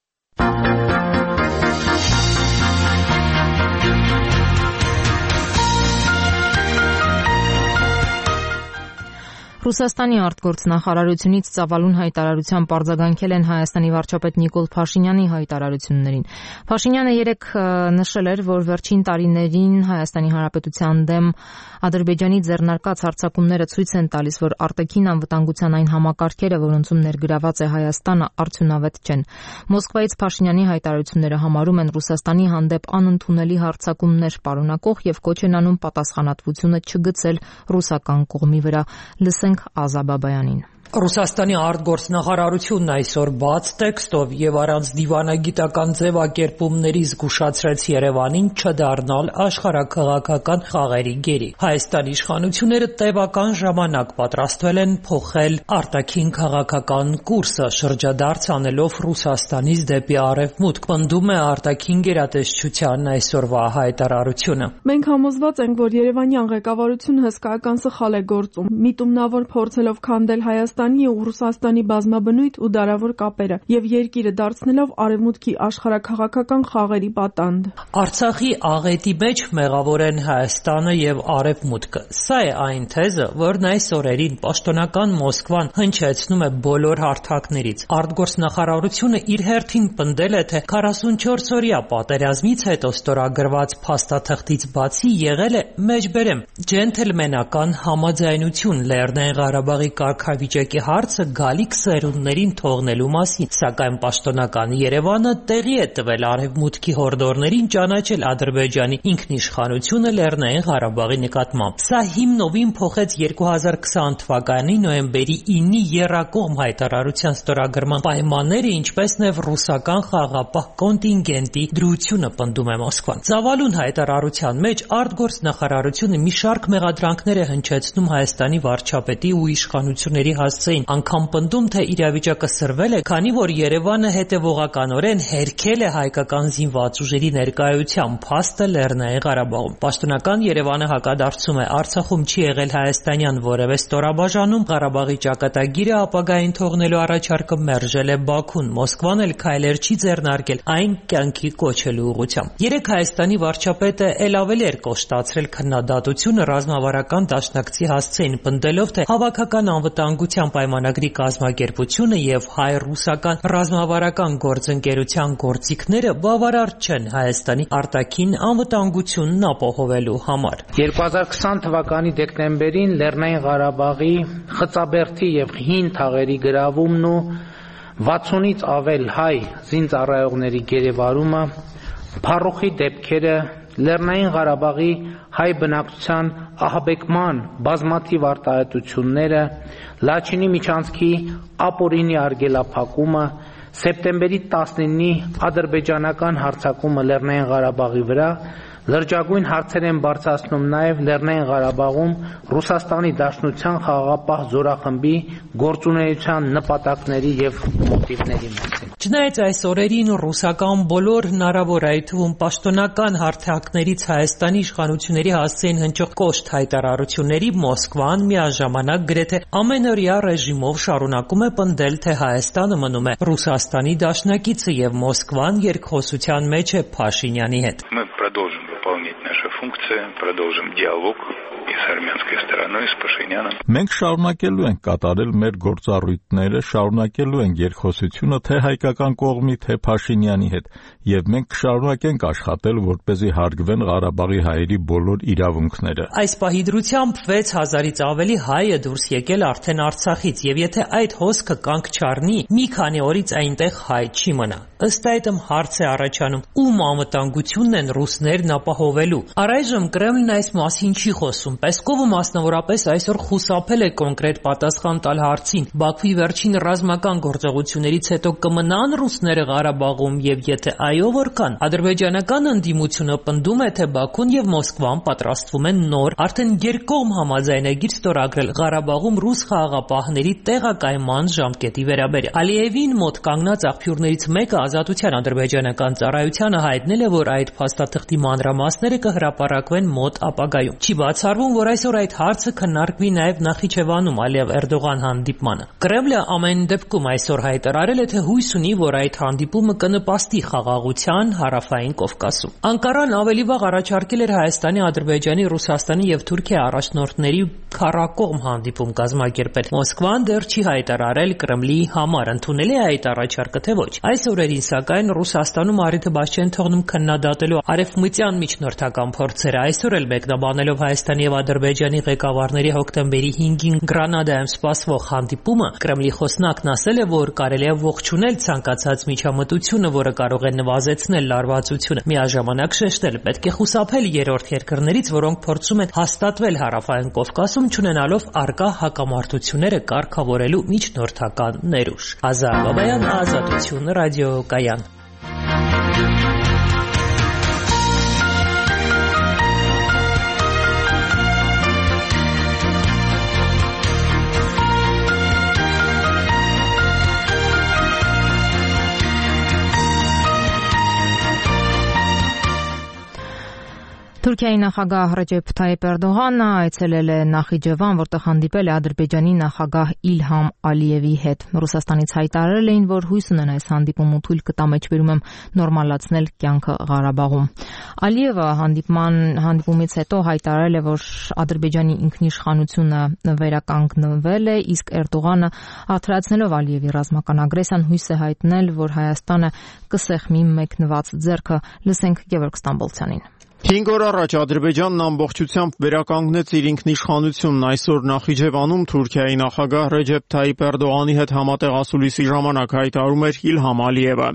Ռուսաստանի արտգործնախարարությունից ծավալուն հայտարարությամբ արձագանքել են Հայաստանի վարչապետ Նիկոլ Փաշինյանի հայտարարություններին։ Փաշինյանը երեկ նշել էր, որ վերջին տարիներին Հայաստանի Հանրապետության դեմ Ադրբեջանի ձեռնարկած հարձակումները ցույց են տալիս, որ արտաքին անվտանգության այն համակարգերը, որոնցում ներգրաված է Հայաստանը, արդյունավետ չեն։ Մոսկվայից Փաշինյանի հայտարարությունները համարում են Ռուսաստանի հանդեպ անընդունելի հարձակումներ պարունակող եւ կոչ են անում պատասխանատվությունը չգցել ռուսական կողմի վրա։ Լսենք Ազա Բաբայանին։ Ռուսաստանի արտգործնախարարությունն այսօր բաց տեքստով եւ առանց դիվանագիտական ձևակերպումների զգուշացրեց Երևանին չդառնալ աշխարհաքաղաքական խաղերի գերի։ Հայաստանի իշխանությունները տևական ժամանակ պատրաստվել են փոխել արտաքին քաղաքական կուրսը, շրջադարձ անելով Ռուսաստանից դեպի արևմուտք, պնդում է արտաքին գերատեսչության այսօրվա հայտարարությունը։ Մենք համոզված ենք, որ Երևանյան ղեկավարությունը հսկայական սխալ է գործում, միտումնավոր փորձելով քանդել Հայաստանի ու Ռուսաստանի բազմաբնույթ ու դարավոր կապերը եւ երկիրը դարձնելով արևմուտքի աշխարհաքաղաքական խաղերի պատանդ։ Արցախի աղետի մեջ մեղավոր են Հայաստանը եւ արևմուտքը։ Սա է այն թեզը, որն այս օրերին պաշտոնական Մոսկվան հնչեցնում է բոլոր հարթակներից։ Արտգործնախարարությունը իր հերթին պնդել է, թե քառասունչորս-օրյա պատերազմից հետո ստորագրված փաստաթղթից բացի եղել է մեջբերեմ ջենթլմենական համաձայնություն Լեռնային Ղարաբաղի կարգավիճակի հարցը գալիք սերունդներին թողնելու մասին, սակայն պաշտոնական Երևանը տեղի է տվել արևմուտքի հորդորներին ճանաչել Ադրբեջանի ինքնիշխանությունը Լեռնային Ղարաբաղի նկատմամբ։ Սա հիմնովին փոխեց երկու հազար քսան թվականի նոյեմբերի ինի եռակողմ հայտարարության ստորագրման պայմանները, ինչպես նաև ռուսական խաղաղապահ կոնտինգենտի դրությունը, պնդում է Մոսկվան։ Ծավալուն հայտարարության մեջ արտգործնախարարությունը մի շարք մեղադրանքներ է հնչեցնում Հայաստանի վարչապետի ու իշխանությունների հասցեին, անգամ պնդում, թե իրավիճակը սրվել է, քանի որ Երևանը հետևողականորեն հերքել է հայկական զինված ուժերի ներկայության փաստը Լեռնային Ղարաբաղում։ Պաշտոնական Երևանը հակադարձում է, Արցախում չի եղել հայաստանյան որևէ ստորաբաժանում, Ղարաբաղի ճակատագիրը ապագային թողնելու առաջարկը մերժել է Բաքուն, Մոսկվան էլ քայլեր չի ձեռնարկել այն կյանքի կոչելու ուղղությամբ։ Երեք Հայաստանի վարչապետը էլ ավելի էր կոշտացրել քննադատությունը ռազմավարական դաշնակցի հասցեին, պնդելով, թե հավաքական անվտանգության պայմանագրի կազմակերպությունը եւ հայ-ռուսական ռազմավարական գործընկերության գործիքները բավարար չեն Հայաստանի արտաքին անվտանգությունն ապահովելու համար։ երկու հազար քսան թվականի դեկտեմբերին Լեռնային Ղարաբաղի Խծաբերդի եւ Հին թաղերի գրավումն ու վաթսունից ավել հայ զինծառայողների գերեվարումը, փառուխի դեպքերը, Լեռնային Ղարաբաղի հայ բնակչության ահաբեկման բազմաթիվ արտահայտությունները, Լաչինի միջանցքի ապօրինի արգելափակումը, սեպտեմբերի տասնինի ադրբեջանական հարձակումը Լեռնային Ղարաբաղի վրա Լրջագույն հարցեր են բարձրացնում նաև Լեռնային Ղարաբաղում Ռուսաստանի Դաշնության խաղաղապահ զորախմբի գործունեության նպատակների եւ մոտիվների մասին։ Չնայած այս օրերին ռուսական բոլոր հնարավոր, այդ թվում պաշտոնական հարթակներից Հայաստանի իշխանությունների հասցեին հնչող կոշտ հայտարարությունների, Մոսկվան միաժամանակ գրեթե ամենօրյա ռեժիմով шарունակում է պնդել, թե Հայաստանը մնում է Ռուսաստանի դաշնակիցը եւ Մոսկվան երկխոսության մեջ է Փաշինյանի հետ։ Функции, продолжим диалог и с армянской стороной, и с Пашиняном. Մենք շարունակելու ենք կատարել մեր գործառույթները, շարունակելու ենք երկխոսությունը թե հայկական կողմի, թե Փաշինյանի հետ, եւ մենք կշարունակենք աշխատել, որպեսզի հարգվեն Ղարաբաղի հայերի բոլոր իրավունքները։ Այս պահի դրությամբ վեց հազարից ավելի հայ է դուրս եկել արդեն Արցախից, եւ եթե այդ հոսքը կանգ չառնի, մի քանի օրից այնտեղ հայ չի մնա։ Ըստ այդմ հարց է առաջանում, ում անվտանգությունն են ռուսներն ապահովելու։ Առայժմ Կրեմլն այս մասին չի խոսում։ Պեսկովը մասնավորապես այսօր խուսափել է կոնկրետ պատասխան տալ հարցին. Բաքվի վերջին ռազմական գործողություններից հետո կմնան ռուսները Ղարաբաղում, եւ եթե այո, որքան։ Ադրբեջանական ընդդիմությունը պնդում է, թե Բաքուն եւ Մոսկվան պատրաստվում են նոր, արդեն երկկողմ համաձայնագիր ստորագրել Ղարաբաղում ռուս խաղաղապահների տեղակայման ժամկետի վերաբերյալ։ Ալիևին մոտ կանգնած աղբյուրներից մեկը Ազատության ադրբեջանական ծառայությանը հայտնել է, որ այդ փաստաթղթի մանրամասները կհրապարակվեն մոտ ապագայում։ Չի բացառվում, որ այսօր այդ հարցը քննարկվի նաև Նախիջևանում Ալիև-Էրդողան հանդիպմանը։ Կրեմլը ամեն դեպքում այսօր հայտարարել է, թե հույս ունի, որ այդ հանդիպումը կնպաստի խաղաղության Հարավային Կովկասում։ Անկարան ավելի վաղ առաջարկել էր Հայաստանի, Ադրբեջանի, Ռուսաստանի եւ Թուրքիայի առաջնորդների քառակողմ հանդիպում կազմակերպել։ Մոսկվան դեռ չի հայտարարել Կրեմլի համար ընդունել է այդ առաջարկը, թե ոչ։ Այս օրերին սակայն Ռուսաստանում առիթը բաց չեն թողնում քննադատելու արևմտյան միջնորդական փորձերը։ Այսօր էլ մեկնաբանելով Հայաստանի եւ Ադրբեջանի ղեկավարների հոկտեմբերի հինգին Գրանադայում սպասվող հանդիպումը, Կրեմլի խոսնակն ասել է, որ կարելի է ողջունել ցանկացած միջամտությունը, որը կարող է նվազեցնել լարվածությունը։ Միաժամանակ շեշտել, պետք է խուսափել երրորդ երկրներից, որոնք փորձում են հաստատվել Հարավային Կովկասում, չունենալով առկա հակամարտությունները կարգավորելու միջնորդական ներուժ։ Ազատ Բաբայան, Ազատություն, ռադիոկայան։ Թուրքիայի նախագահ Ռեջեփ Թայիփ Էրդողանը այցելել է Նախիջևան, որտեղ հանդիպել է Ադրբեջանի նախագահ Իլհամ Ալիևի հետ։ Ռուսաստանից հայտարարել էին, որ հույս ունեն այս հանդիպումը թույլ կտա մեջբերում եմ նորմալացնել կյանքը Ղարաբաղում։ Ալիևը հանդիպման հանդիպումից հետո հայտարարել է, որ Ադրբեջանի ինքնիշխանությունը վերականգնվել է, իսկ Էրդողանը արտահայտելով Ալիևի ռազմական ագրեսիան հույս է հայտնել, որ Հայաստանը կսեղմի մեկնված ձեռքը։ Լսենք Գևորգ Ստամբոլցյանին։ Հինգ օր առաջ Ադրբեջանն ամբողջությամբ վերականգնեց իր ինքնիշխանությունն։ Այսօր Նախիջևանում Թուրքիայի նախագահ Ռեջեփ Թայիփ Էրդողանի հետ համատեղ ասուլիսի ժամանակ հայտարարում էր Իլհամ Ալիևը.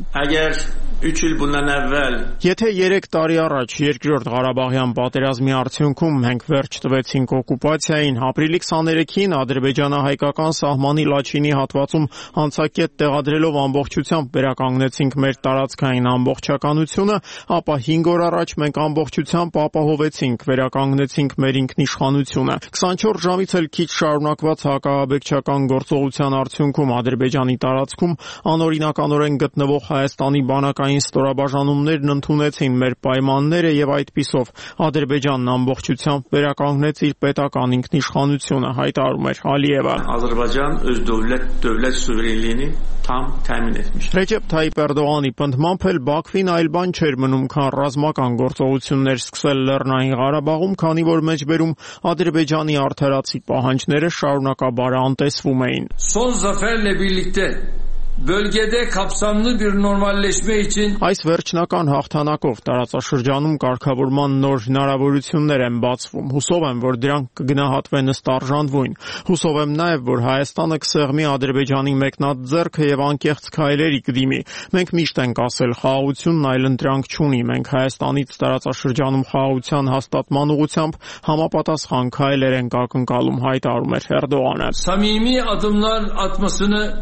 Եթե երեք տարի առաջ երկրորդ Ղարաբաղյան պատերազմի արդյունքում մենք վերջ տվեցինք օկուպացիային, ապրիլի քսաներեքին ադրբեջանա-հայկական սահմանի Լաչինի հատվածում անցակետ տեղադրելով ամբողջությամբ վերականգնեցինք մեր տարածքային ամբողջականությունը, ապա հինգ օր առաջ մենք ամբողջությամբ ապահովեցինք, վերականգնեցինք մեր ինքնիշխանությունը։ քսանչորս ժամից էլ քիչ շարունակված հակահաբեկչական գործողության արդյունքում Ադրբեջանի տարածքում անօրինականորեն գտնվող Հայաստանի բանակային ստորաբաժանումներն ընդունեցին մեր պայմանները եւ այդպիսով Ադրբեջանն ամբողջությամբ վերականգնեց իր պետական ինքնիշխանությունը, հայտարարում էր Ալիևը։ Ադրբեջան öz dövlət dövlət suverenliyini tam təmin etmiş։ Ռեջեփ Թայիփ Էրդողանի պնդմամբ էլ Բաքվին այլ բան չէր մնում, քան ռազմական գործողություններ սկսել Լեռնային Ղարաբաղում, քանի որ մեջբերում Ադրբեջանի արդարացի պահանջները շարունակաբար անտեսվում էին։ Son zaferle birlikte bölgede kapsamlı bir normalleşme için Այս վերջնական հաղթանակով տարածաշրջանում կարգավորման նոր հնարավորություններ են բացվում։ Հուսով եմ, որ դրանք կգնահատվեն ըստ արժանվույն։ Հուսով եմ նաև, որ Հայաստանը կսեղմի Ադրբեջանի մեկնած ձեռքը եւ անկեղծ քայլերի կդիմի։ Մենք միշտ ենք ասել, խաղաղությունն այլընտրանք չունի։ Մենք Հայաստանից տարածաշրջանում խաղաղության հաստատման ուղղությամբ համապատասխան քայլեր ենք ակնկալում, հայտարարում էր Էրդողանը։ Samimi adımlar atmasını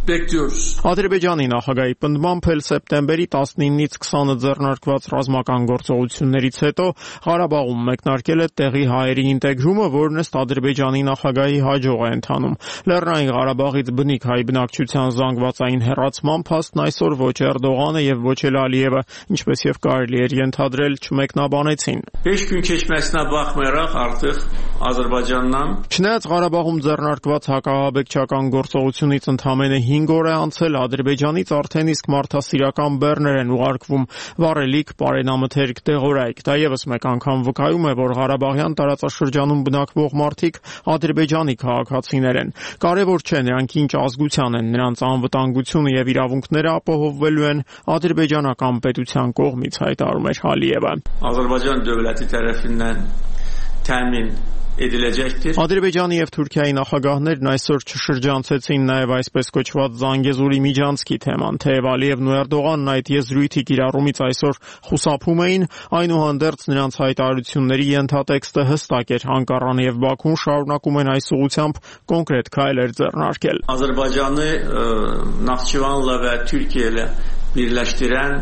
bekliyoruz. Ադրբեջանի նախագահի պնդմամբ էլ սեպտեմբերի տասնինից քսանը ձեռնարկված ռազմական գործողություններից հետո Ղարաբաղում մեկնարկել է տեղի հայերի ինտեգրումը, որն ըստ Ադրբեջանի նախագահի հաջող է ընթանում։ Լեռնային Ղարաբաղից բնիկ հայ բնակչության զանգվածային հեռացման փաստն այսօր ոչ Էրդողանը եւ ոչ էլ Ալիևը, ինչպես եւ կարելի էր ենթադրել, չմեկնաբանեցին։ beş gün keçməsinə baxmayaraq artıq Azərbaycandan Չնայած Ղարաբաղում ձեռնարկված հակահաբեկչական գործողությունից ընդամենը հինգ օր է անցել, Ադրբեջանից արդեն իսկ մարդասիրական բեռներ են ուղարկվում վառելիք, պարենամթերք, դեղորայք։ Դա եւս մեկ անգամ վկայում է, որ Ղարաբաղյան տարածաշրջանում բնակվող մարդիկ Ադրբեջանի քաղաքացիներ են։ Կարևոր չէ նրանք ինչ ազգության են, նրանց անվտանգությունը եւ իրավունքները ապահովվելու են ադրբեջանական պետության կողմից, հայտարարում էր Ալիևը։ Azərbaycan dövləti tərəfindən təmin ediləcəkdir. Ադրբեջանի եւ Թուրքիայի նախագահներն այսօր չշրջանցեցին նաեւ այսպես կոչված Զանգեզուրի միջանցքի թեման, թեև Ալիևն ու Էրդողանն այդ եզրույթի կիրառումից այսօր խուսափում էին, այնուհանդերձ նրանց հայտարարությունների ենթատեքստը հստակ էր, Անկարան եւ Բաքուն շարունակում են այս ուղղությամբ կոնկրետ քայլեր ձեռնարկել։ Azərbaycanı Naxçıvanla və Türkiyə ilə birləşdirən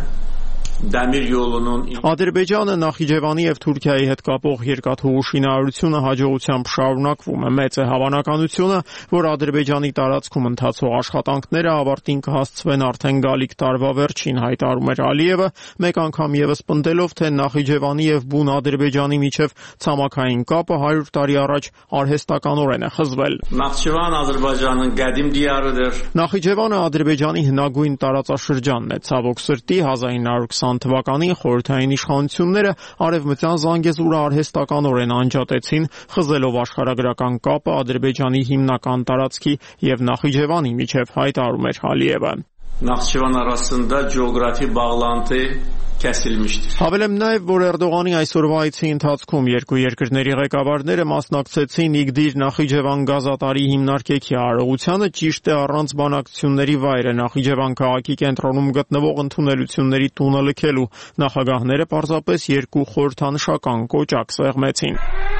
Dəmir yolunun Ադրբեջանը Նախիջևանի եւ Թուրքիայի հետ կապող երկաթուղու շինարարությունը հաջողությամբ շարունակվում է։ Մեծ է հավանականությունը, որ Ադրբեջանի տարածքում ընթացող աշխատանքները ավարտին կհասցվեն արդեն գալիք տարվա վերջին, հայտարարում էր Ալիևը, մեկ անգամ եւս պնդելով, թե Նախիջևանի եւ բուն Ադրբեջանի միջև ցամաքային կապը հարյուր տարի առաջ արհեստականորեն է խզվել։ Naxçıvan Azərbaycanın qədim diyarıdır։ Նախիջևանը Ադրբեջանի հնագույն տարածաշրջանն է, ցավոք սրտի հազար ինը հարյուր քսան թվականին խորհրդային իշխանությունները արևմտյան Զանգեզուրը արհեստականորեն անջատեցին, խզելով աշխարհագրական կապը Ադրբեջանի հիմնական տարածքի եւ Նախիջևանի միջև, հայտարարում էր Ալիևը։ Naxçıvan arasında coğrafi bağlantı kəsilmişdir։ Հավելեմ նաև, որ Էրդողանի այսօրվա այցի ընթացքում երկու երկրների ղեկավարները մասնակցեցին Իգդիր Նախիջևան գազատարի հիմնարկեքի արարողությանը, ճիշտ է առանց բանակցությունների վայրը Նախիջևան քաղաքի կենտրոնում գտնվող ընդունելությունների տունը լքելու։ Նախագահները պարզապես երկու խորհրդանշական կոճակ սեղմեցին։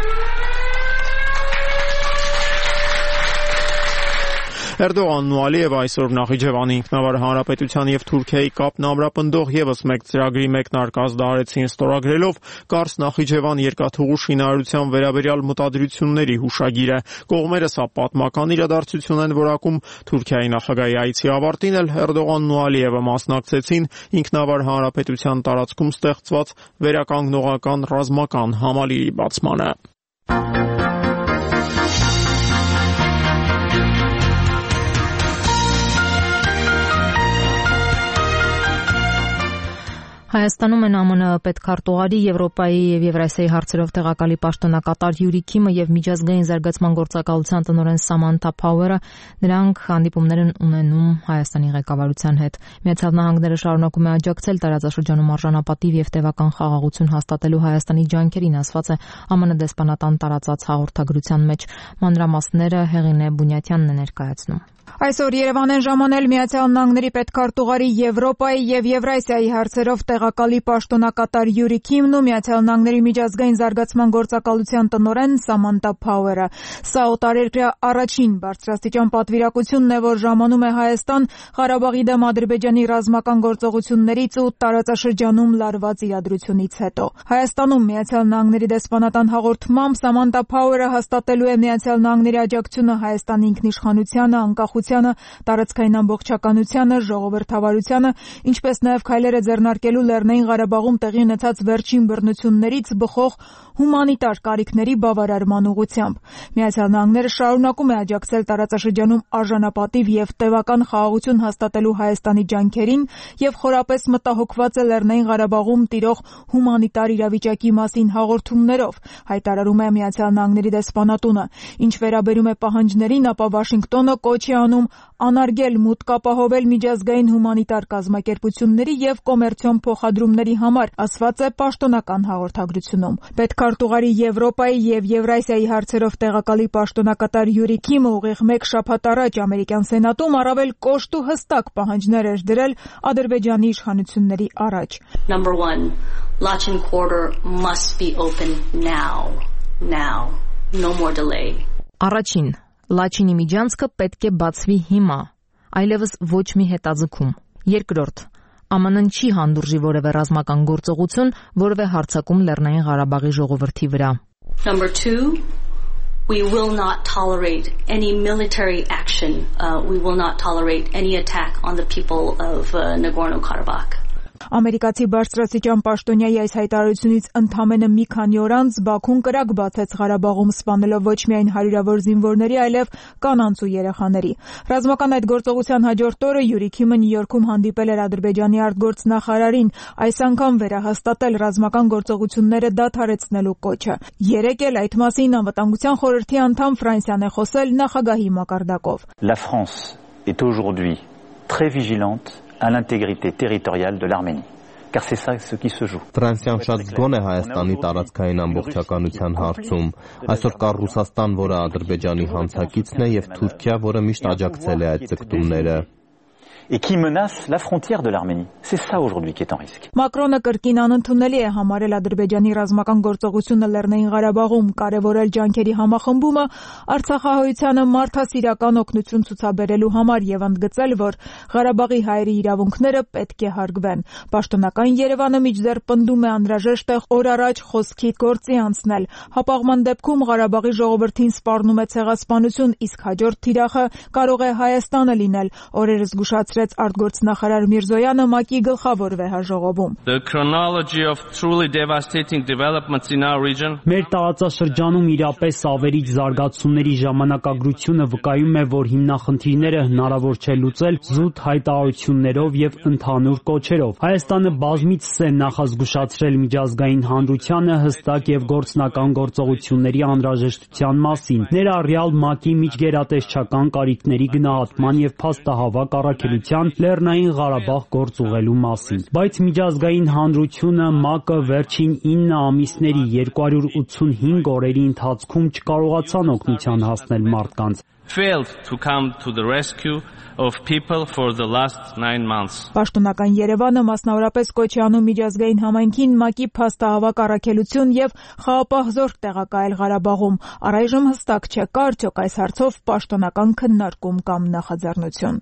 Էրդողանն ու Ալիևը այսօր Նախիջևանի ինքնավար հանրապետության եւ Թուրքիայի կապն ամրապնդող եւս մեկ ծրագրի մեկնարկ ազդարեցին, ստորագրելով Կարս Նախիջևան երկաթուղու շինարարության վերաբերյալ մտադրությունների հուշագիրը։ Կողմերը սա պատմական իրադարձություն են որակում։ Թուրքիայի նախագահի այցի ավարտին էլ Էրդողանն ու Ալիևը մասնակցեցին ինքնավար հանրապետության տարածքում ստեղծված վերականգնողական ռազմական համալիրի բացմանը։ Հայաստանում են ԱՄՆ պետքարտուղարի, Եվրոպայի եւ Եվրասիայի հարցերով տեղակալի պաշտոնակատար Յուրի Քիմը եւ միջազգային զարգացման գործակալության տնօրեն Սամանթա Փաուերը։ Նրանք հանդիպումներ են ունենում Հայաստանի ղեկավարության հետ։ Միացյալ Նահանգները շարունակում է աջակցել տարածաշրջանում արժանապատիվ եւ տևական խաղաղություն հաստատելու Հայաստանի ջանքերին, ասված է ԱՄՆ դեսպանատան տարածած հաղորդագրության մեջ։ Մանրամասները Հեղինե Բունյաթյանն է ներկայացնում։ Այսօր Երևան են ժամանել Միացյալ Նահանգների պետքարտուղարի Եվրոպայի եւ Եվրասիայի հարցերով տեղակալի պաշտոնակատար Յուրի Քիմն ու Միացյալ Նահանգների միջազգային զարգացման գործակալության տնօրեն Սամանթա Փաուերը։ Սա օտարերկրյա առաջին բարձրաստիճան պատվիրակությունն է, որ ժամանում է Հայաստան Ղարաբաղի դեմ Ադրբեջանի ռազմական գործողություններից ու տարածաշրջանում լարված իրադրությունից հետո։ Հայաստանում Միացյալ Նահանգների դեսպանատան հաղորդմամբ Սամանթա Փաուերը հաստատելու է Միացյալ Նահանգների աջակցությունը Հայաստանի ինքնիշխանությանը, անկախությանը, տարածքային ամբողջականությանը, ժողովրդավարությանը, ինչպես նաև քայլերը ձեռնարկելու Լեռնային Ղարաբաղում տեղի ունեցած վերջին բռնություններից բխող հումանիտար կարիքների բավարարման ուղղությամբ։ Միացյալ Նահանգները շարունակում է աջակցել տարածաշրջանում արժանապատիվ եւ տևական խաղաղություն հաստատելու Հայաստանի ջանքերին եւ խորապես մտահոգված է Լեռնային Ղարաբաղում տիրող հումանիտար իրավիճակի մասին հաղորդումներով, հայտարարում է Միացյալ Նահանգների դեսպանատունը։ Ինչ վերաբերում է պահանջներին, ապա Վաշինգտոնը կոչ է անում անարգել մուտք ապահովել միջազգային հումանիտար կազմակերպությունների եւ կոմերցիոն փոխադրումների համար, ասված է պաշտոնական հաղորդագրությունում։ Պետքարտուղարի Եվրոպայի եւ Եվրասիայի հարցերով տեղակալի պաշտոնակատար Յուրի Քիմը ուղիղ մեկ շաբաթ առաջ ամերիկյան սենատում առավել կոշտ ու հստակ պահանջներ էր դրել Ադրբեջանի իշխանությունների առաջ։ Number one, Lachin corridor must be open now. Now. No more delay. Առաջին Լաչինի միջանցքը պետք է բացվի հիմա։ այլևս ոչ մի հետաձգում։ Երկրորդ, Α Մ Ն-ն չի հանդուրժի որևէ ռազմական գործողություն, որևէ հարձակում Լեռնային Ղարաբաղի ժողովրդի վրա։ Number two, we will not tolerate any military action. Uh, we will not tolerate any attack on the people of uh, Nagorno-Karabakh. Ամերիկացի բարձրաստիճան պաշտոնյայի այս հայտարարությունից ընդամենը մի քանի օր անց Բաքուն կրակ բացեց Ղարաբաղում սպանելով ոչ միայն հարյուրավոր զինվորների, այլև կանանց ու երեխաների։ Ռազմական այդ գործողության հաջորդ օրը Յուրի Քիմը Նյու Յորքում հանդիպել էր Ադրբեջանի արտգործնախարարին, այս անգամ վերահաստատել ռազմական գործողությունները դադարեցնելու կոչը։ Երեկ էլ այդ մասին Անվտանգության խորհրդի անդամ Ֆրանսիան է խոսել նախագահի մակարդակով։ La France est aujourd'hui très vigilante à l'intégrité territoriale de l'Arménie. Car c'est ça ce qui se joue. Ֆրանսիան շատ զգոն է Հայաստանի տարածքային ամբողջականության հարցում։ Այսօր կա Ռուսաստան, որը Ադրբեջանի հանցակիցն է, եւ Թուրքիա, որը միշտ աջակցել է այդ ձգտումները։ Et qui menace la frontière de l'Arménie. C'est ça aujourd'hui qui est en risque. Մակրոնը կրկին անընդունելի է համարել Ադրբեջանի ռազմական գործողությունը Լեռնային Ղարաբաղում, կարևորել ջանքերի համախմբումը Արցախահայությանը մարդասիրական օգնություն ցուցաբերելու համար եւ ընդգծել, որ Ղարաբաղի հայերի իրավունքները պետք է հարգվեն։ Պաշտոնական Երևանը միջդեռ պնդում է անհրաժեշտ է օր առաջ խոսքի գործի անցնել։ Հապաղման դեպքում Ղարաբաղի ժողովրդին սպառնում է ցեղասպանություն, իսկ հաջորդ թիրախը կարող է Հայաստանը լինել։ Օրերս զգուշացրեց արտգործնախարար Միրզոյանը ՄԱԿ-ի գլխավոր վեհաժողովում։ The chronology of truly devastating developments in our region. Մեր տարածաշրջանում իրապես ավերիչ զարգացումների ժամանակագրությունը վկայում է, որ հիմնախնդիրները հնարավոր չէ լուծել զուտ հայտարարություններով եւ ընդհանուր կոչերով։ Հայաստանը բազմիցս է նախազգուշացրել միջազգային հանրությանը հստակ եւ գործնական գործողությունների անհրաժեշտության մասին, ներառյալ ՄԱԿ-ի միջգերատեսչական կարիքների գնահատման եւ փաստահավաք առաքելության Լեռնային Ղարաբաղ գործ ուղղելու մասին։ Բայց միջազգային հանրությունը ՄԱԿ-ը վերջին ինը ամիսների երկու հարյուր ութսունհինգ օրերի ընթացքում չկարողացան օգնության հասնել մարդկանց։ Failed to come to the rescue of people for the last nine months. Պաշտոնական Երևանը մասնավորապես կոչ է անում միջազգային համայնքին ՄԱԿ-ի փաստահավաք առաքելություն եւ խաղապահ զորք տեղակայել Ղարաբաղում։ Առայժմ հստակ չէ կա արդյոք այս հարցով պաշտոնական քննարկում կամ նախաձեռնություն։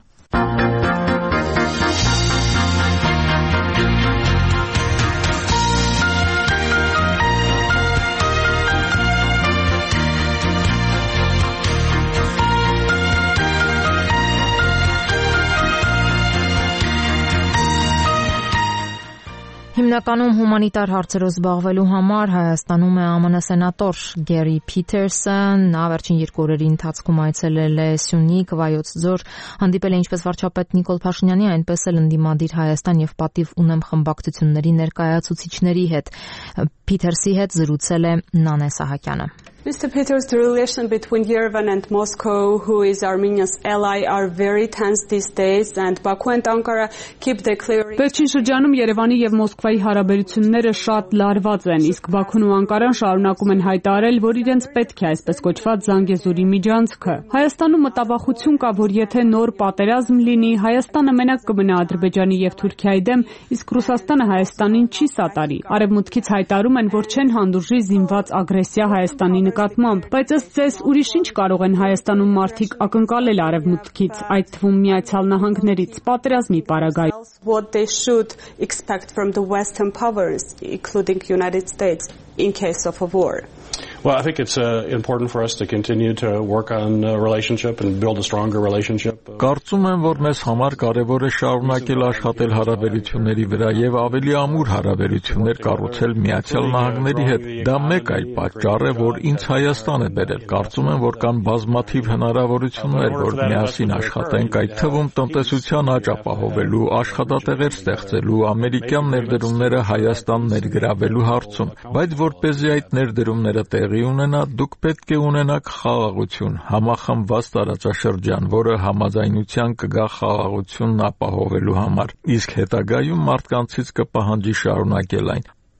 Հիմնականում հումանիտար հարցերով զբաղվելու համար Հայաստանում է ԱՄՆ սենատոր Գերի Փիթերսը, նա վերջին երկու օրերի ընթացքում այցելել է Սյունիք, Վայոց ձոր, հանդիպել է ինչպես վարչապետ Նիկոլ Փաշինյանի, այնպես էլ ընդդիմադիր Հայաստան եւ պատիվ ունեմ խմբակցությունների ներկայացուցիչների հետ։ Փիթերսի հետ զրուցել է Նանե Սահակյանը։ Mister Peters, the relation between Yerevan and Moscow, who is Armenia's ally, are very tense these days, and Baku and Ankara keep declaring. Վերջին շրջանում Երևանի եւ Մոսկվայի հարաբերությունները շատ լարված են, իսկ Բաքուն ու Անկարան շարունակում են հայտարարել, որ իրենց պետք է այսպես կոչված Զանգեզուրի միջանցքը։ Հայաստանում մտավախություն կա, որ եթե նոր պատերազմ լինի, Հայաստանը մենակ կմնա Ադրբեջանի եւ Թուրքիայի դեմ, իսկ Ռուսաստանը Հայաստանին չի սատարի։ Արևմուտքից հայտարարում են, որ չեն հանդուրժի զինված ագրեսիա Հայաստանի նկատմամբ, բայց ըստ ձեզ ուրիշ ինչ կարող են Հայաստանում մարդիկ ակնկալել Արևմուտքից, այդ թվում Միացյալ Նահանգներից, պատերազմի պարագայում։ What they should expect from the Western powers, including United States, in case of a war. Well, I think it's uh, important for us to continue to work on a relationship and build a stronger relationship. Կարծում եմ, որ մեզ համար կարևոր է շարունակել աշխատել հարաբերությունների վրա եւ ավելի ամուր հարաբերություններ կառուցել Միացյալ Նահանգների հետ։ Դա մեկ այլ պատճառ է, որ ինձ Հայաստան է բերել։ Կարծում եմ, որ կան բազմաթիվ հնարավորություններ, որ միասին աշխատենք, այդ թվում տնտեսության աճ ապահովելու, աշխատատեղեր ստեղծելու, ամերիկյան ներդրումները Հայաստան ներգրավելու հարցում։ Բայց որպեսզի այդ ներդրումները տեղի ունենա, դուք պետք է ունենաք խաղաղություն, համախմբված տարածաշրջան, որը համաձայնության կգա խաղաղությունն ապահովելու համար, իսկ հետագայում մարդկանցից կպահանջի շարունակել այն։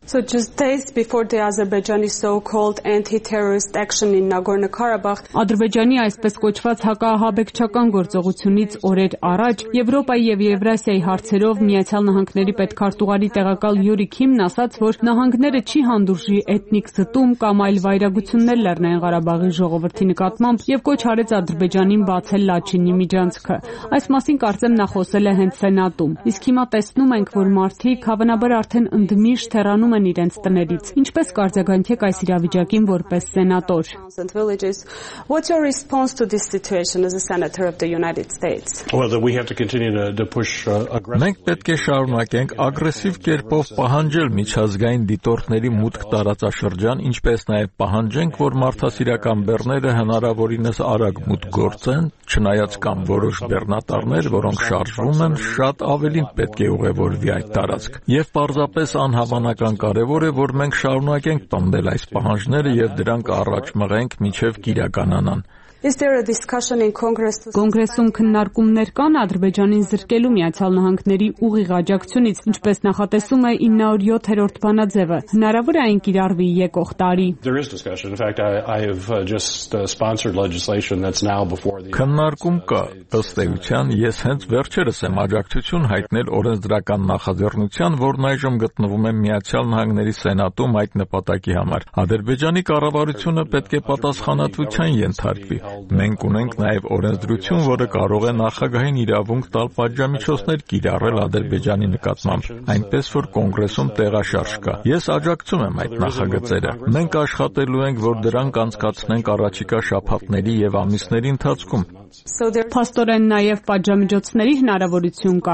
So just days before the Azerbaijani so-called anti-terrorist action in Nagorno-Karabakh, Ադրբեջանի այսպես կոչված հակահաբեկչական գործողությունից օրեր առաջ Եվրոպայի եւ Եվրասիայի հարցերով Միացյալ Նահանգների պետքարտուղարի տեղակալ Յուրի Քիմն ասաց, որ նահանգները չի հանդուրժի էթնիկ ստում կամ այլ վայրագություններ Լեռնային Ղարաբաղի ժողովրդի նկատմամբ եւ կոչ արեց Ադրբեջանին բացել Լաչինի միջանցքը։ Այս մասին կարծեմ նա խոսել է հենց Սենատում։ Իսկ հիմա տեսնում ենք, որ մարդիկ հավանաբար արդեն ընդմիշտ հեռանում են իրենց տներից։ Ինչպես կարձագանքեք այս իրավիճակին որպես սենատոր։ What's your response to this situation as a senator of the United States? Well, that we have to continue to, to push uh, aggressive. Մենք պետք է շարունակենք ագրեսիվ կերպով պահանջել միջազգային դիտորդների մուտք տարածաշրջան, ինչպես նաև պահանջենք, որ մարդասիրական բեռները հնարավորինս արագ մուտք գործեն, չնայած կան որոշ բեռնատարներ, որոնք շարժվում են, շատ ավելին պետք է ուղևորվի այդ տարածք։ Եվ պարզապես անհավանական կարևոր է, որ մենք շարունակենք պնդել այս պահանջները եւ դրանք առաջ մղենք մինչեւ կիրականանան։ Is there a discussion in Congress to... Կոնգրեսում քննարկումներ կան Ադրբեջանին զրկելու Միացյալ Նահանգների ուղիղ աջակցությունից, ինչպես նախատեսում է ինը նոց յոթերորդ բանաձևը։ Հնարավոր է այն կիրառվի եկող տարի։ There is discussion. In fact, I, I have uh, just uh, sponsored legislation that's now before the... Քննարկում կա, ըստ էության, ես հենց վերջերս եմ աջակցություն հայտնել օրենսդրական նախաձեռնության, որն այժմ գտնվում է Միացյալ Նահանգների Սենատում այդ նպատակի համար։ Ադրբեջանի կառավարությունը պետք է պատասխանատվության ենթարկվի։ Մենք ունենք նաև օրենսդրություն, որը կարող է նախագահին իրավունք տալ պատժամիջոցներ կիրառել Ադրբեջանի նկատմամբ, այնպես որ կոնգրեսում տեղաշարժ կա։ Ես աջակցում եմ այդ նախագծերը։ Մենք աշխատելու ենք, որ դրանք անցկացնենք առաջիկա շաբաթների եւ ամիսների ընթացքում։ Փաստորեն նաև պատժամիջոցների հնարավորություն կա։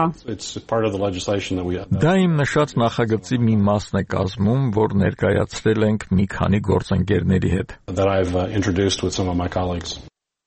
Դա իմ նշած նախագծի մի մասն է կազմում, որ ներկայացրել ենք մի քանի գործընկերների հետ։ That I've uh, introduced with some of my colleagues.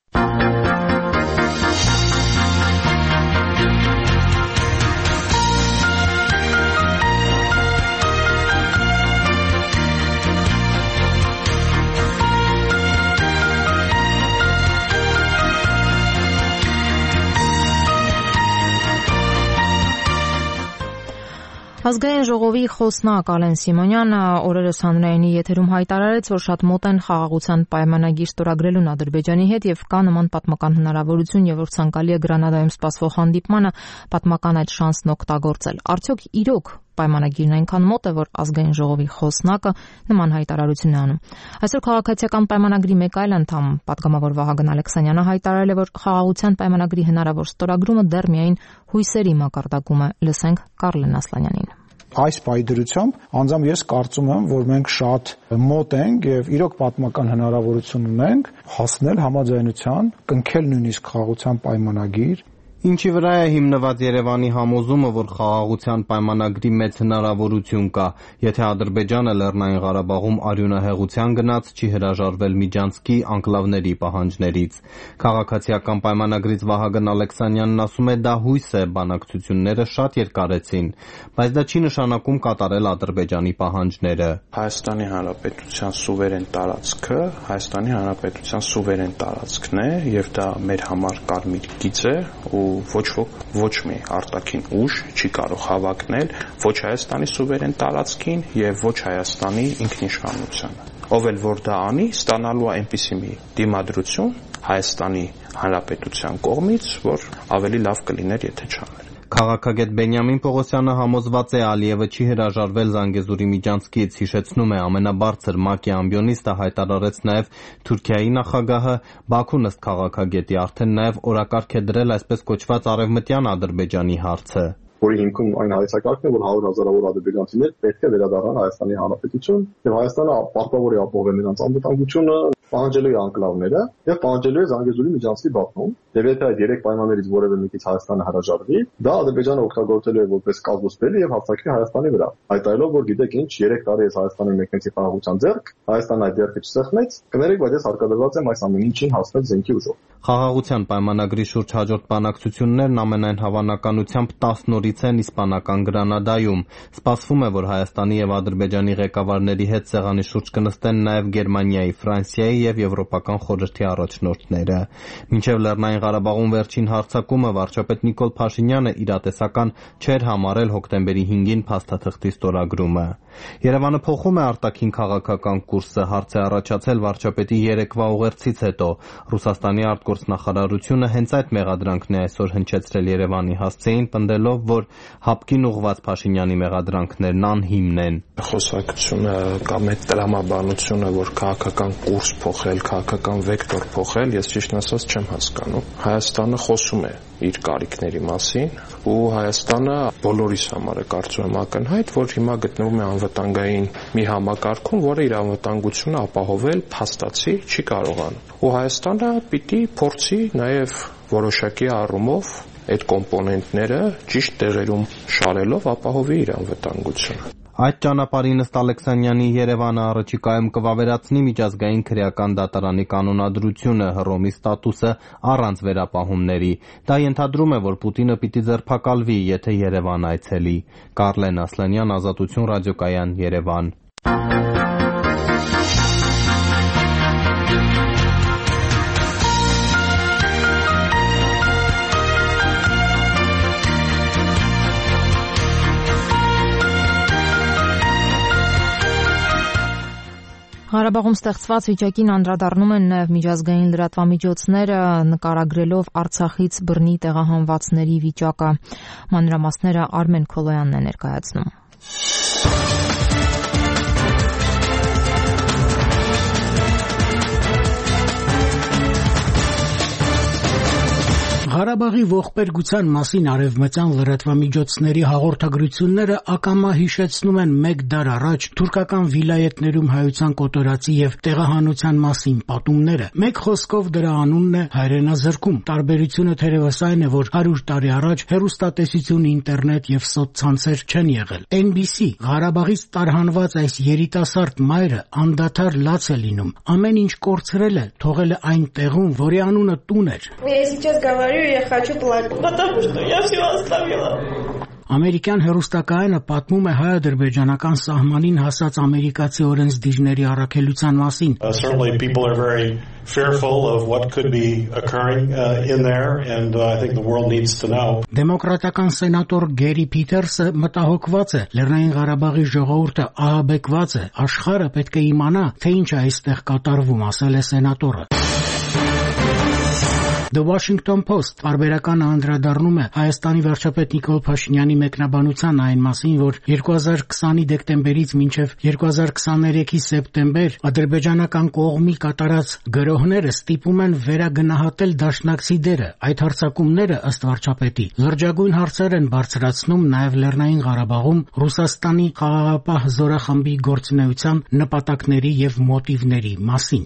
Ազգային ժողովի խոսնակ Ալեն Սիմոնյանը օրերս հանրայինի եթերում հայտարարեց, որ շատ մոտ են խաղաղության պայմանագիր ստորագրելուն Ադրբեջանի հետ եւ կա նման պատմական հնարավորություն եւ որ ցանկալի է Գրանադայում սպասվող հանդիպմանը պատմական այդ շանսն օգտագործել։ Արդյոք իրոք պայմանագիրն այնքան մոտ է, որ ազգային ժողովի խոսնակը նման հայտարարություն է անում։ Այսօր քաղաքացիական պայմանագրի մեկ այլ անդամ, պատգամավոր Վահագն Ալեքսանյանը հայտարարել է, որ խաղաղության պայմանագրի հնարավոր ստորագրումը դեռ միայն հույսերի մակարդակում է։ Լսենք Կարլեն Ասլանյանին։ Այս պայդրությամբ անձամբ ես կարծում եմ, որ մենք շատ մոտ ենք եւ իրոք պատմական հնարավորություն ունենք հասնել համաձայնության, կնքել նույնիսկ խաղաղության պայմանագիր։ Ինչի վրա է հիմնված Երևանի համոզումը, որ խաղաղության պայմանագրի մեծ հնարավորություն կա, եթե Ադրբեջանը Լեռնային Ղարաբաղում արյունահեղության գնաց չի հրաժարվել Միջանցքի անկլավների պահանջներից։ Քաղաքացիական պայմանագրից Վահագն Ալեքսանյանն ասում է, դա հույս է, բանակցությունները շատ երկարեցին, բայց դա չի նշանակում կատարել Ադրբեջանի պահանջները։ Հայաստանի Հանրապետության սուվերեն տարածքը Հայաստանի Հանրապետության սուվերեն տարածքն է եւ դա մեր համար կարմիր գիծ է ու ոչ ոք ոչ մի արտաքին ուժ չի կարող հավակնել ոչ Հայաստանի սուվերեն տարածքին եւ ոչ Հայաստանի ինքնիշխանությանը։ Ով էլ որ դա անի, ստանալու է այնպիսի մի դիմադրություն Հայաստանի Հանրապետության կողմից, որ ավելի լավ կլիներ, եթե չաներ։ Քաղաքագետ Բենյամին Պողոսյանը համոզված է Ալիևը չի հրաժարվել Զանգեզուրի միջանցքից, հիշեցնում է ամենաբարձր ՄԱԿ-ի ամբիոնիստը հայտարարեց նաև Թուրքիայի նախագահը, Բաքուն ըստ քաղաքագետի արդեն նաև օրակարգ է դրել այսպես կոչված արևմտյան Ադրբեջանի հարցը։ Որի հիմքում այն հայեցակարգն է, որ հարյուր հազարավոր ադրբեջանցիներ պետք է վերադառնան Հայաստանի Հանրապետություն, եւ Հայաստանը պարտավոր է ապահովել նրանց անվտանգությունը, պահանջելու է անկլավները եւ պահանջելու է Զանգեզուրի միջանցքի բացում։ Եվ եթե այդ երեք պայմաններից որևէ մեկից Հայաստանը հրաժարվի, դա Ադրբեջանը օգտագործելու է որպես կազդուսպելի եւ հարձակվի Հայաստանի վրա։ Հայտարարելով, որ գիտեք ինչ, երեք տարի է Հայաստանի մեկնեցի խաղաղության ձեռք, Հայաստանը այդ ձեռքը չսեղմեց, կներեք, բայց ես հարկադրված եմ այս ամեն ինչին հասնել զենքի ուժով։ Խաղաղության պայմանագրի շուրջ հաջորդ բանակցություններն ամենայն հավանականությամբ տասն օրից են իսպանական Գրանադայում։ Սպասվում է, որ Հայաստանի եւ Ադրբեջանի ղեկավարների հետ սեղանի շուրջ կնստեն նաեւ Գերմանիայի, Ֆրանսիայի եւ եվրոպական խորհրդի առաջնորդները։ Մինչեւ Լեռնային Ղարաբաղում վերջին հարձակումը վարչապետ Նիկոլ Փաշինյանը իրատեսական չէր համարել հոկտեմբերի հինգին փաստաթղթի ստորագրումը։ Երևանը փոխում է արտաքին քաղաքական կուրսը, հարց է առաջացել վարչապետի երեկվա ուղերձից հետո։ Ռուսաստանի արտգործնախարարությունը հենց այդ մեղադրանքն է այսօր հնչեցրել Երևանի հասցեին, պնդելով, որ հապկին ուղղված Փաշինյանի մեղադրանքներն անհիմն են։ Խոսակցությունը կամ այդ տրամաբանությունը, որ քաղաքական կուրս փոխել, քաղաքական վեկտոր փոխել, ես ճիշտ ասած չեմ հասկանում։ Հայաստանը խոսում է իր կարիքների մասին ու Հայաստանը բոլորիս համար է կարծում եմ ակնհայտ, որ հիմա գտնվում է անվտանգային մի համակարգում, որը իր անվտանգությունը ապահովել փաստացի չի կարողանում։ Ու Հայաստանը պիտի փորձի նաև որոշակի առումով այդ կոմպոնենտները ճիշտ տեղերում շարելով ապահովի իր անվտանգությունը։ Այդ ճանապարհին ըստ Ալեքսանյանի Երևանը առաջիկայում կվավերացնի միջազգային քրեական դատարանի կանոնադրությունը, Հռոմի ստատուսը առանց վերապահումների։ Դա ենթադրում է, որ Պուտինը պիտի ձերբակալվի, եթե Երևան այցելի։ Կարլեն Ասլանյան, Ազատություն ռադիոկայան, Երևան։ Ղարաբաղում ստեղծված վիճակին անդրադառնում են նաև միջազգային լրատվամիջոցները, նկարագրելով Արցախից բռնի տեղահանվածների վիճակը։ Մանրամասները Արմեն Քոլոյանն է ներկայացնում։ Ղարաբաղի ողբերգության մասին արևմտյան լրատվամիջոցների հաղորդագրությունները ակամա հիշեցնում են մեկ դար առաջ թուրքական վիլայետներում հայության կոտորածի եւ տեղահանության մասին պատումները։ Մեկ խոսքով դրա անունն է հայրենազրկում։ Տարբերությունը թերևս այն է, որ հարյուր տարի առաջ հեռուստատեսություն, ինտերնետ եւ սոցցանցեր չեն եղել։ N B C Ղարաբաղից տարհանված այս երիտասարդ մայրը անդադար լաց է լինում։ Ամեն ինչ կորցրել է, թողել է այն տեղում, որի ануна տուն էր։ Я хочу плакать, потому что я все оставила. Ամերիկյան հեռուստակայանը պատմում է հայ-ադրբեջանական սահմանին հասած ամերիկացի օրենսդիրների առաքելության մասին։ Uh, certainly people are very fearful of what could be occurring uh, in there and uh, I think the world needs to know. Դեմոկրատական սենատոր Գերի Փիթերսը մտահոգված է։ Լեռնային Ղարաբաղի ժողովուրդը ահաբեկված է։ Աշխարհը պետք է իմանա, թե ինչ է այստեղ կատարվում, ասել է սենատորը։ The Washington Post տարբերականը անդրադառնում է Հայաստանի վարչապետ Նիկոլ Փաշինյանի մեկնաբանության այն մասին, որ երկու հազար քսանի դեկտեմբերից մինչև երկու հազար քսաներեքի սեպտեմբեր ադրբեջանական կողմի կատարած գրոհները ստիպում են վերագնահատել դաշնակցի դերը։ Այդ հարձակումները, ըստ վարչապետի, լրջագույն հարցեր են բարձրացնում նաև Լեռնային Ղարաբաղում Ռուսաստանի խաղաղապահ զորախմբի գործունեության նպատակների եւ մոտիվների մասին։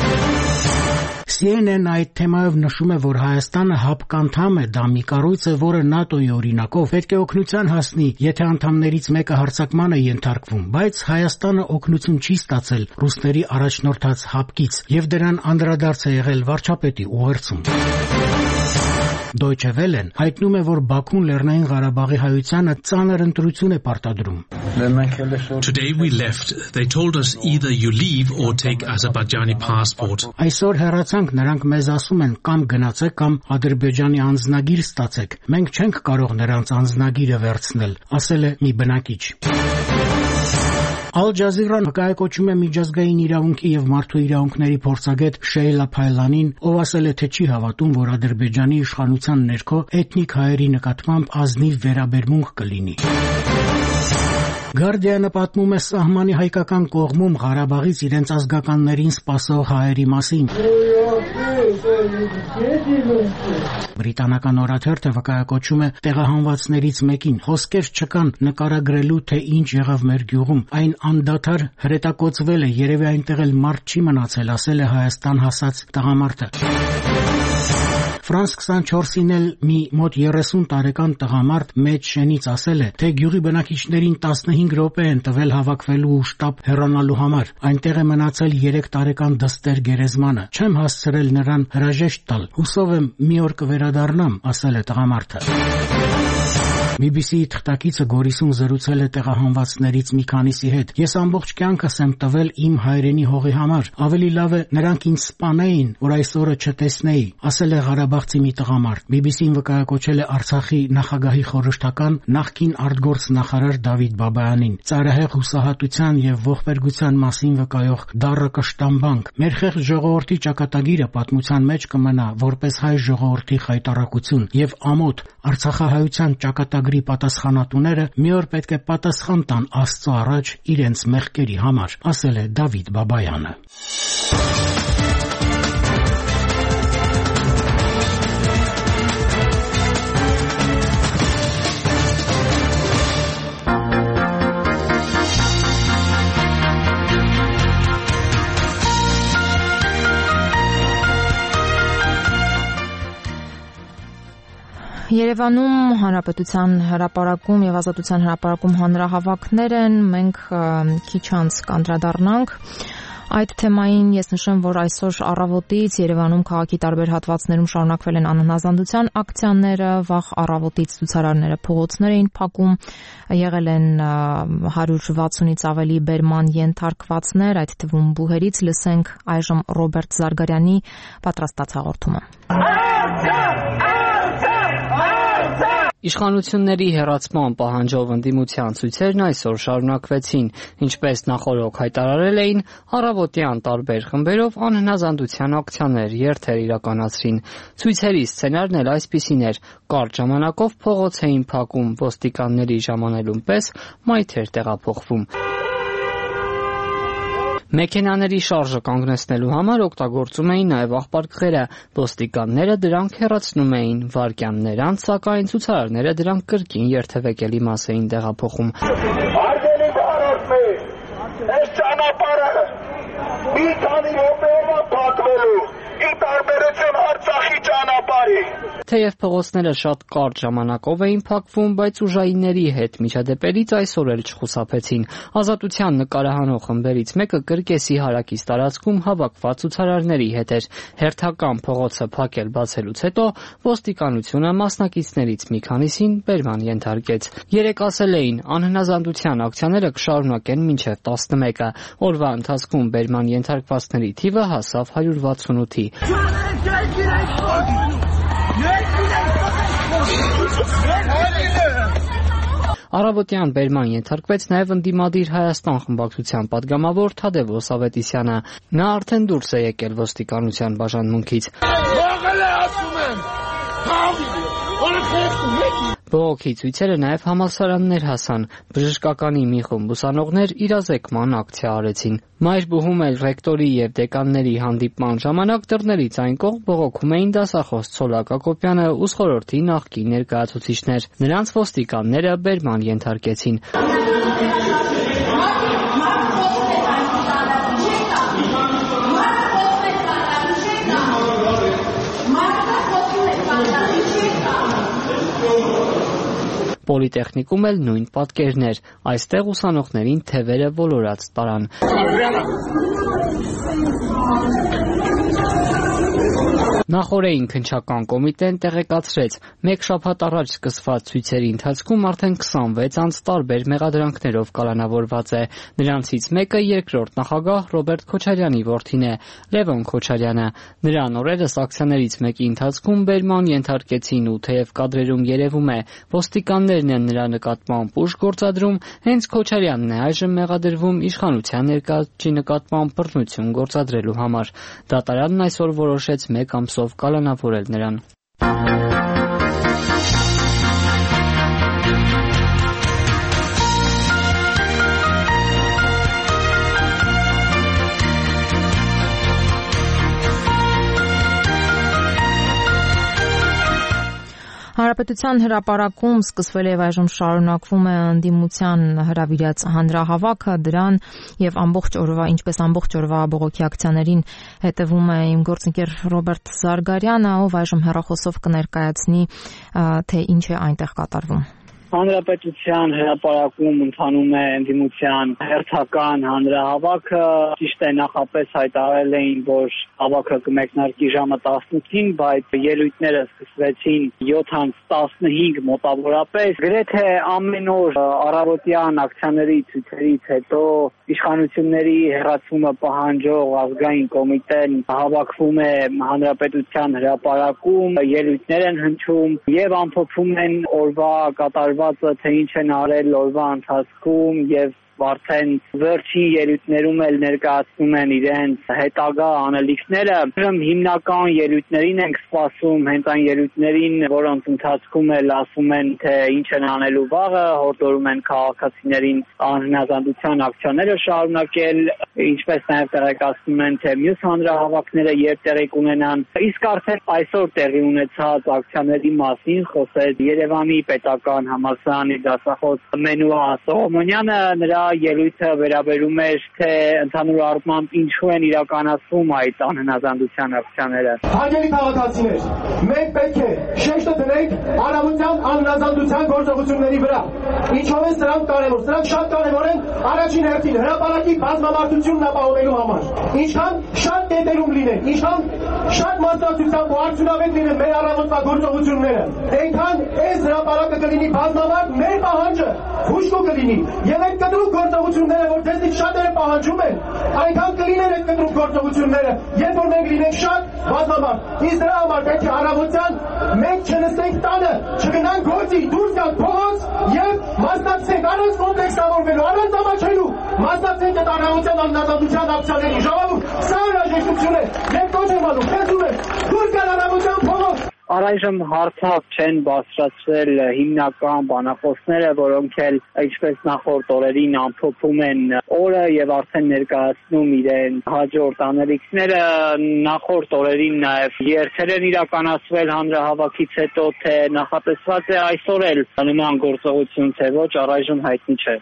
C N N այդ թեմայով նշում է, որ Հայաստանը հապկանդամ է, դա մի կառույց է, որը ՆԱՏՕ-ի օրինակով պետք է օգնության հասնի, եթե անդամներից մեկը հարձակման է ենթարկվում, բայց Հայաստանը օգնություն չի ստացել ռուսների առաջնորդած հապկից, եւ դրան անդրադարձ է եղել վարչապետի ուղերձում։ Deutsche Welle-ն հայտնում է, որ Բաքուն Լեռնային Ղարաբաղի հայությանը ծանր ընտրություն է պարտադրում։ Today we left. They told us either you leave or take Azerbaijani passport. Այսօր հեռացանք, նրանք մեզ ասում են կամ գնացեք կամ Ադրբեջանի անձնագիր ստացեք։ Մենք չենք կարող նրանց անձնագիրը վերցնել, ասել է մի բնակիչ։ Al Jazeera-ն հակայակոչում է միջազգային իրավունքի եւ մարդու իրավունքների փորձագետ Շեյլա Փայլանին, ով ասել է, թե չի հավատում, որ Ադրբեջանի իշխանության ներքո էթնիկ հայերի նկատմամբ ազնիվ վերաբերմունք կլինի։ Guardian-ը պատմում է սահմանի հայկական կողմում Ղարաբաղից իրենց ազգականներին սպասող հայերի մասին։ Բրիտանական օրաթերթը վկայակոչում է տեղահանվածներից մեկին. խոսքեր չկան նկարագրելու, թե ինչ եղավ մեր գյուղում, այն անդադար հրետակոծվել է, երևի այնտեղ էլ մարդ չի մնացել, ասել է Հայաստան հասած տղամարդը։ Ֆրանս քսանչորսին էլ մի մոտ երեսուն տարեկան տղամարդ մեծ շենից ասել է, թե գյուղի բնակիչներին տասնհինգ րոպե են տվել հավաքվելու ու շտապ հեռանալու համար։ Այնտեղ է մնացել երեք տարեկան Դստեր Գերեզմանը։ Չեմ հասցրել նրան հրաժեշտ տալ։ Հուսով եմ մի օր կվերադառնամ, ասել է տղամարդը։ բի բի սի-ի թղթակիցը Գորիսում զրուցել է տեղահանվածներից մի քանիսի հետ։ Ես ամբողջ կյանքս եմ տվել իմ հայրենի հողի համար։ Ավելի լավ է նրանք ինձ սպանեին, որ այս օրը չտեսնեի, ասել է Ղարաբաղցի մի տղամարդ։ բի բի սի-ն վկայակոչել է Արցախի նախագահի խորհրդական նախկին արտգործ նախարար Դավիթ Բաբայանին։ Ծայրահեղ հուսահատության եւ ողբերգության մասին վկայող դառը կշտամբանք։ Մեր խեղճ ժողովրդի ճակատագիրը պատմության մեջ կմնա որպես հայ ժողովրդի խայտառակություն եւ ամոթ Արցախահայության ճակատագրի պատասխանատուները մի օր պետք է պատասխան տան Աստծո առաջ իրենց մեղքերի համար, ասել է Դավիթ Բաբայանը։ Երևանում Հանրապետության հրապարակում եւ Ազատության հրապարակում հանրահավաքներ են, մենք քիչ անց կանդրադառնանք այդ թեմային։ Ես նշեմ, որ այսօր առավոտից Երևանում քաղաքի տարբեր հատվածներում շարունակվել են անհնազանդության ակցիաները, վաղ առավոտից ցուցարարները փողոցներ էին փակում, եղել են հարյուր վաթսունից ավելի բերման ենթարկվածներ, այդ թվում բուհերից։ Լսենք այժմ Ռոբերտ Զարգարյանի պատրաստած հաղորդումը։ Իշխանությունների հեռացման պահանջով ընդդիմության ցույցերն այսօր շարունակվեցին, ինչպես նախօրոք հայտարարել էին, առավոտյան տարբեր խմբերով անհնազանդության ակցիաներ երթեր իրականացրին։ Ցույցերի սցենարն էլ այսպիսին էր՝ կարճ ժամանակով փողոց էին փակում, ոստիկանների ժամանելուն պես մայթեր տեղափոխվում։ Մեքենաների շարժը կանգնեցնելու համար օգտագործում էին նաև աղբարկղերը, ոստիկանները դրանք հեռացնում էին, վայրկյաններ անց, սակայն ցուցարարները դրանք կրկին երթևեկելի մաս էին տեղափոխում։ Արգելի բարդ մեր, այս ճանապարհը մի քանի րոպեով է փակվելու, ի տարբերություն Արցախի ճանապարհի։ Թեև փողոցները շատ կարճ ժամանակով էին փակվում, բայց ուժայինների հետ միջադեպերից այսօր էլ չխուսափեցին։ Ազատության նկարահանող խմբերից մեկը Կրկեսի հարակից տարածքում հավաքված ցուցարարների հետ էր։ Հերթական փողոցը փակել բացելուց հետո ոստիկանությունը մասնակիցներից մի քանիսին բերման ենթարկեց։ Երեք ասել էին, անհնազանդության ակցիաները կշարունակեն մինչև տասնմեկը։ Օրվա ընթացքում բերման ենթարկվածների թիվը հասավ հարյուր վաթսունութի։ Առավոտյան բերման ենթարկվեց նաև ընդդիմադիր Հայաստան խմբակցության падգամավոր Թադևոս Ավետիսյանը։ Նա արդեն դուրս է եկել ոստիկանության բաժանմունքից։ Բողոքի ցույցերը նաև համալսարաններ հասան։ Բժշկականի մի խումբ ուսանողներ իրազեկման ակցիա արեցին։ Մայրբուհում էլ ռեկտորի եւ դեկանների հանդիպման ժամանակ դռներից այն կողմ բողոքում էին դասախոս Ցոլակ Ակոպյանը, ուսխորհրդի նախկին ներկայացուցիչներ։ Նրանց ոստիկանները բերման ենթարկեցին։ Պոլիտեխնիկում էլ նույն պատկերներ, այստեղ ուսանողներին թևերը ոլորած տարան։ Նախօրեին քննչական կոմիտեն տեղեկացրեց, մեկ շաբաթ առաջ սկսված ցույցերի ընթացքում արդեն քսանվեց անձ տարբեր մեղադրանքներով կալանավորված է։ Նրանցից մեկը երկրորդ նախագահ Ռոբերտ Քոչարյանի որդին է, Լևոն Քոչարյանը։ Նրան օրերս ակցիաներից մեկի ընթացքում բերման ենթարկեցին ու թեև կադրերում երևում է, ոստիկաններն են նրա նկատմամբ ուժ գործադրում, հենց Քոչարյանն է այժմ մեղադրվում իշխանության ներկայացուցիչի նկատմամբ բռնություն գործադրելու համար։ Դատարանն այսօր որոշեց մեկ ամսով կալանավորել նրան։ Հանրապետության հրապարակում սկսվել եւ այժմ շարունակվում է ընդդիմության հրավիրած հանրահավաքը, դրան եւ ամբողջ օրվա, ինչպես ամբողջ օրվա բողոքի ակցիաներին հետևում է իմ գործընկեր Ռոբերտ Զարգարյանը, ով այժմ հեռախոսով կներկայացնի, թե ինչ է այնտեղ կատարվում։ Հանրապետության հրապարակում ընթանում է ընդդիմության հերթական հանրահավաքը, ճիշտ է նախապես հայտարարել էին, որ հավաքը կմեկնարկի ժամը տասնութին, բայց ելույթները սկսվեցին յոթ տասնհինգ մոտավորապես։ Գրեթե ամեն օր առավոտյան ակցիաների ցույցերից հետո իշխանությունների հեռացումը պահանջող ազգային կոմիտեն հավաքվում է հանրապետության հրապարակում, ելույթներ են հնչում եւ ամփոփում են օրվա կատարվածը, թե ինչ են արել օրվա ընթացքում եւ արդեն վերջին ելույթներում էլ ներկայացնում են իրենց հետագա անելիքները։ Հիմնական ելույթներին ենք սպասում, հենց այն ելույթներին, որոնց ընթացքում էլ ասում են, թե ինչ են անելու վաղը, հորդորում են քաղաքացիներին անհնազանդության ակցիաները շարունակել, ինչպես նաև տեղեկացնում են, թե մյուս հանրահավաքները երբ տեղի կունենան։ Իսկ արդեն այսօր տեղի ունեցած ակցիաների մասին խոսեց Երևանի պետական համալսարանի դասախոս Մենուա Սողոմոնյանը, նրա ելույթը վերաբերում էր, թե ընդհանուր առմամբ ինչու են իրականացվում այդ անհնազանդության ակցիաները։ Հարգելի քաղաքացիներ, մենք պետք է շեշտը դնենք արարողության անհնազանդության գործողությունների վրա։ Ինչով են սրանք կարևոր։ Սրանք շատ կարևոր են առաջին հերթին հրապարակի բազմամարդությունն ապահովելու համար։ Ինչքան շատ կետերում լինեն, ինչքան շատ մասնակցությամբ ու արդյունավետ լինեն մեր առավոտվա գործողությունները, այնքան այս հրապարակը կլինի բազմամարդ, մեր պահանջը հուշկու կլինի եւ այդ կտրուկ գործողությունները, որ դեզնից շատերը պահանջում են, այնքան կլինեն այդ կտրուկ գործողությունները, երբ որ մենք լինենք շատ բազմամարդ։ Իսկ դրա համար պետք է առավոտյան մենք չնստենք տանը, չգնանք գործի, դուրս գանք փողոց եւ մասնակցենք առանց կոնտեքստավորվելու, առանց ամաչելու, մասնակցենք այդ առավոտյան անհնազանդության ակցիաներին։ Ժողովուրդ, սա հրաժեշտություն է։ Մենք կոչ եմ անում, խնդրում եմ, դուրս գալ առավոտյան փողոց։ Առայժմ հարթակ չեն բարձրացրել հիմնական բանախոսները, որոնք էլ ինչպես նախորդ օրերին ամփոփում են օրը եւ արդեն ներկայացնում իրեն հաջորդ անելիքները։ Նախորդ օրերին նաեւ երթեր են իրականացվել հանրահավաքից հետո, թե նախատեսված է այսօր էլ նման գործողություն, թե ոչ, առայժմ հայտնի չէ։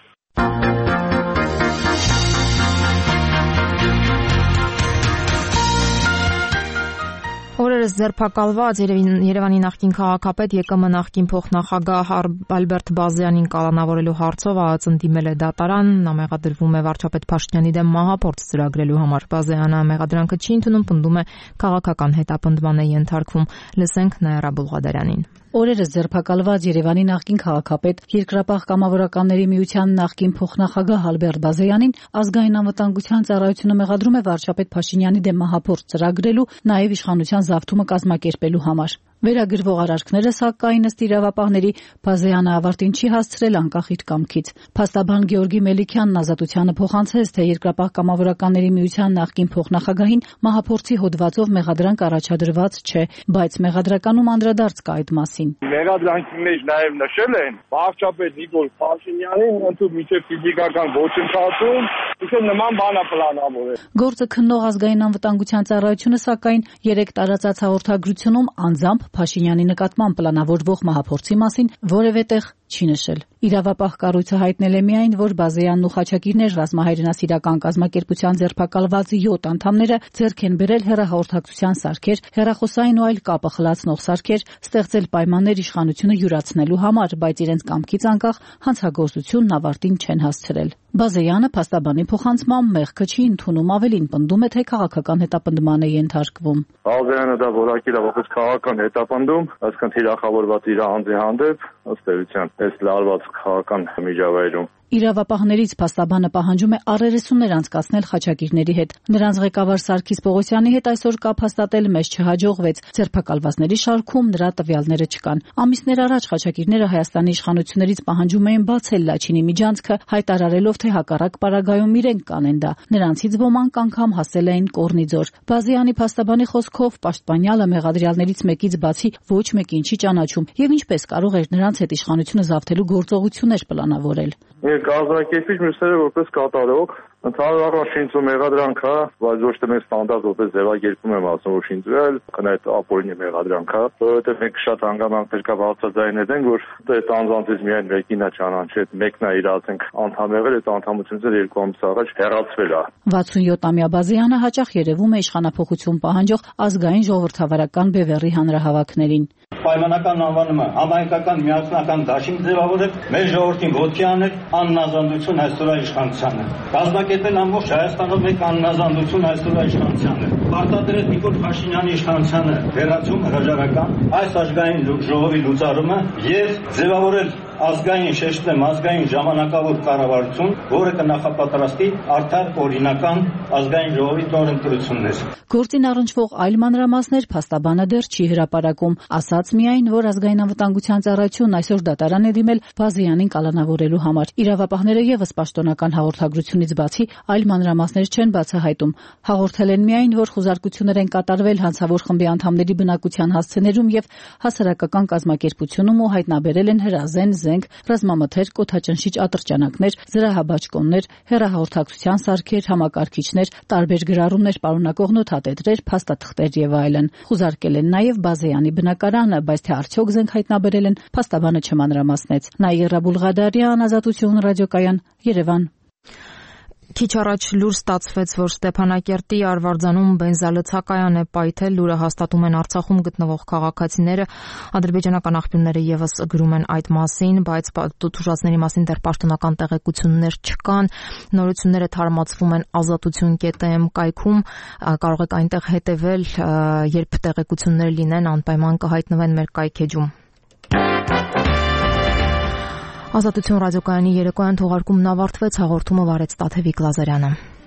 Օրերս ձերբակալված Երևանի նախկին քաղաքապետ ԵԿՄ նախկին փոխնախագահ Ալբերտ Բազյանին կալանավորելու հարցով ԱԱԾ-ն դիմել է դատարան, նա մեղադրվում է վարչապետ Փաշինյանի դեմ մահափորձ ծրագրելու համար։ Բազյանը մեղադրանքը չի ընդունում, պնդում է քաղաքական հետապնդման է ենթարկվում։ Լսենք Նաիրա Բուլղադարյանին։ Օրերս ձերբակալված Երևանի նախկին քաղաքապետ Երկրապահ կամավորականների միության նախկին փոխնախագահ Ալբերտ Բազյանին ազգային անվտանգության ծառայությունը մեղադրում է վարչապետ Փաշինյանի դեմ մահափորձ ծրագրելու, նաև իշխանության զավթումը կազմակերպելու համար։ Վերագրվող արարքները, սակայն ըստ իրավապահների, Բազյանը ավարտին չի հասցրել անկախ իր կամքից։ Փաստաբան Գեորգի Մելիքյանն Ազատությանը փոխանցեց, թե Երկրապահ կամավորականների միության նախկին փոխնախագահին մահափորձի հոդվածով մեղադրանք առաջադրված չէ, բայց մեղադրականում անդրադարձ կա այդ մասին։ Մեղադրանքի մեջ նաև նշել են վարչապետ Նիկոլ Փաշինյանին ընդհանուր միջև ֆիզիկական ոչնչացում, իսկ նման բան է պլանավորել։ Գործը քննող ազգային անվտանգության ծառայությունը, սակայն երեք տարածած հաղորդագրությունում անձամբ Փաշինյանի նկատմամբ պլանավորվող մահափորձի մասին որևէ տեղ չի նշել։ Իրավապահ կառույցը հայտնել է միայն, որ Բազյանն ու Խաչակիրներ ռազմահայրենասիրական կազմակերպության ձերբակալված յոթ անդամները ձեռք են բերել հեռահաղորդակցության սարքեր, հեռախոսային ու այլ կապը խլացնող սարքեր, ստեղծել պայմաններ իշխանությունը յուրացնելու համար, բայց իրենց կամքից անկախ հանցագործությունն ավարտին չեն հասցրել։ Բազյանը փաստաբանի փոխանցմամբ մեղքը չի ընդունում, ավելին պնդում է, թե քաղաքական հետապնդման է ենթարկվում։ Բազյանը դա որակել է որպես քաղաքական հետապնդում, այսինքն թիրախավորված իր անձի հանդեպ, ըստ էության, այս լարված քաղաքական միջավայրում։ Իրավապահներից փաստաբանը պահանջում է առերեսումներ անցկացնել Խաչակիրների հետ։ Նրանց ղեկավար Սարգիս Պողոսյանի հետ այսօր կապ հաստատել մեզ չհաջողվեց։ Ձերբակալվածների շարքում նրա տվյալները չկան։ Ամիսներ առաջ Խաչակիրները Հայաստանի իշխանություններից պահանջում էին բացել Լաչինի միջանցքը, հայտարարելով, թե հակառակ պարագայում իրենք կանեն դա։ Նրանցից ոմանք անգամ հասել էին Կորնիձոր։ Բազյանի փաստաբանի խոսքով պաշտպանյալը մեղադրյալներից մեկից բացի ոչ մեկին չի ճանաչում եւ ինչպես կարող էր նրանց հետ իշխանությունը զավթելու գործողություններ պլանավորել։ Կազմակերպիչ մյուսները որպես կատարող Ընդհանուր առմամբ շինծու մեղադրանք է, բայց ոչ թե մեր ստանդարտ որպես ձևակերպում եմ ասում, որ շինծու է, այլ այդ ապօրինի մեղադրանք է, որովհետև մենք շատ հանգամանքներ կա բարձրաձայնել ենք, որ այդ անձանցից միայն մեկին է ճանաչել, այդ մեկն է իր ասենք անդամ եղել, այդ անդամությունից երկու ամիս առաջ հեռացվել է։ վաթսունյոթամյա Բազեյանը հաճախ երևում է իշխանափոխություն պահանջող ազգային ժողովրդավարական բևեռի հանրահավաքներին։ Պայմանական անվանումը համահայկական միասնական դաշինք ձևավորել, մեր ժողովրդին ոտքի անել աննազանդություն այսօրվա իշխանությանը։ Կազմակերպել ամբողջ Հայաստանով մեկ աննազանդություն այսօրվա իշխանությանը։ Պարտադրել Նիկոլ Փաշինյանի իշխանությանը վերացում հրաժարական այս ազգային ժողովի լուծարումը եւ ձևավորել ազգային շեշտեմ ազգային ժամանակավոր կառավարություն, որը կնախապատրաստի արդար օրինական ազգային ժողովի տոնընտրություններ։ Գործին առնչվող այլ մանրամասներ փաստաբանը դեռ չի հրապարակում, ասաց միայն, որ ազգային անվտանգության ծառայությունն այսօր դատարան է դիմել Բազեյանին կալանավորելու համար։ Իրավապահները եւս պաշտոնական հաղորդագրությունից բացի այլ մանրամասներ չեն բացահայտում։ Հաղորդել են միայն, որ խուզարկություններ են կատարվել հանցավոր խմբի անդամների բնակության հասցեներում եւ հասարակական կազմակերպությունում ու հայտնաբերել են հրազեն զենք, ռազմամթեր, կոթաճնշիչ ատրճանակներ, զրահաբաճկոններ, հեռահաղորդակցության սարքեր, համակարգիչներ, տարբեր գրառումներ պարունակող նոթատետրեր, փաստաթղթեր եւ այլն։ Խուզարկել են նաեւ Բազեյանի բնակարանը, բայց թե արդյոք զենք հայտնաբերել են, փաստաբանը չմանրամասնեց։ Նաիրա Բուլղադարյան, Ազատություն ռադիոկայան, Երևան։ Քիչ առաջ լուր ստացվեց, որ Ստեփանակերտի Արվարձանում բենզալցակայան է պայթել, լուրը հաստատում են Արցախում գտնվող քաղաքացիները, ադրբեջանական աղբյուրները եւս գրում են այդ մասին, բայց տուժածների մասին դեռ պաշտոնական տեղեկություններ չկան։ Նորությունները թարմացվում են ազատություն կետ էմ կայքում, կարող եք այնտեղ հետևել, երբ տեղեկություններ լինեն, անպայման կհայտնվեն մեր կայքեջում։ Ազատություն ռադիոկայանի երեկոյան թողարկումն ավարտվեց, հաղորդումը վարեց Տաթևիկ Լազարյանը։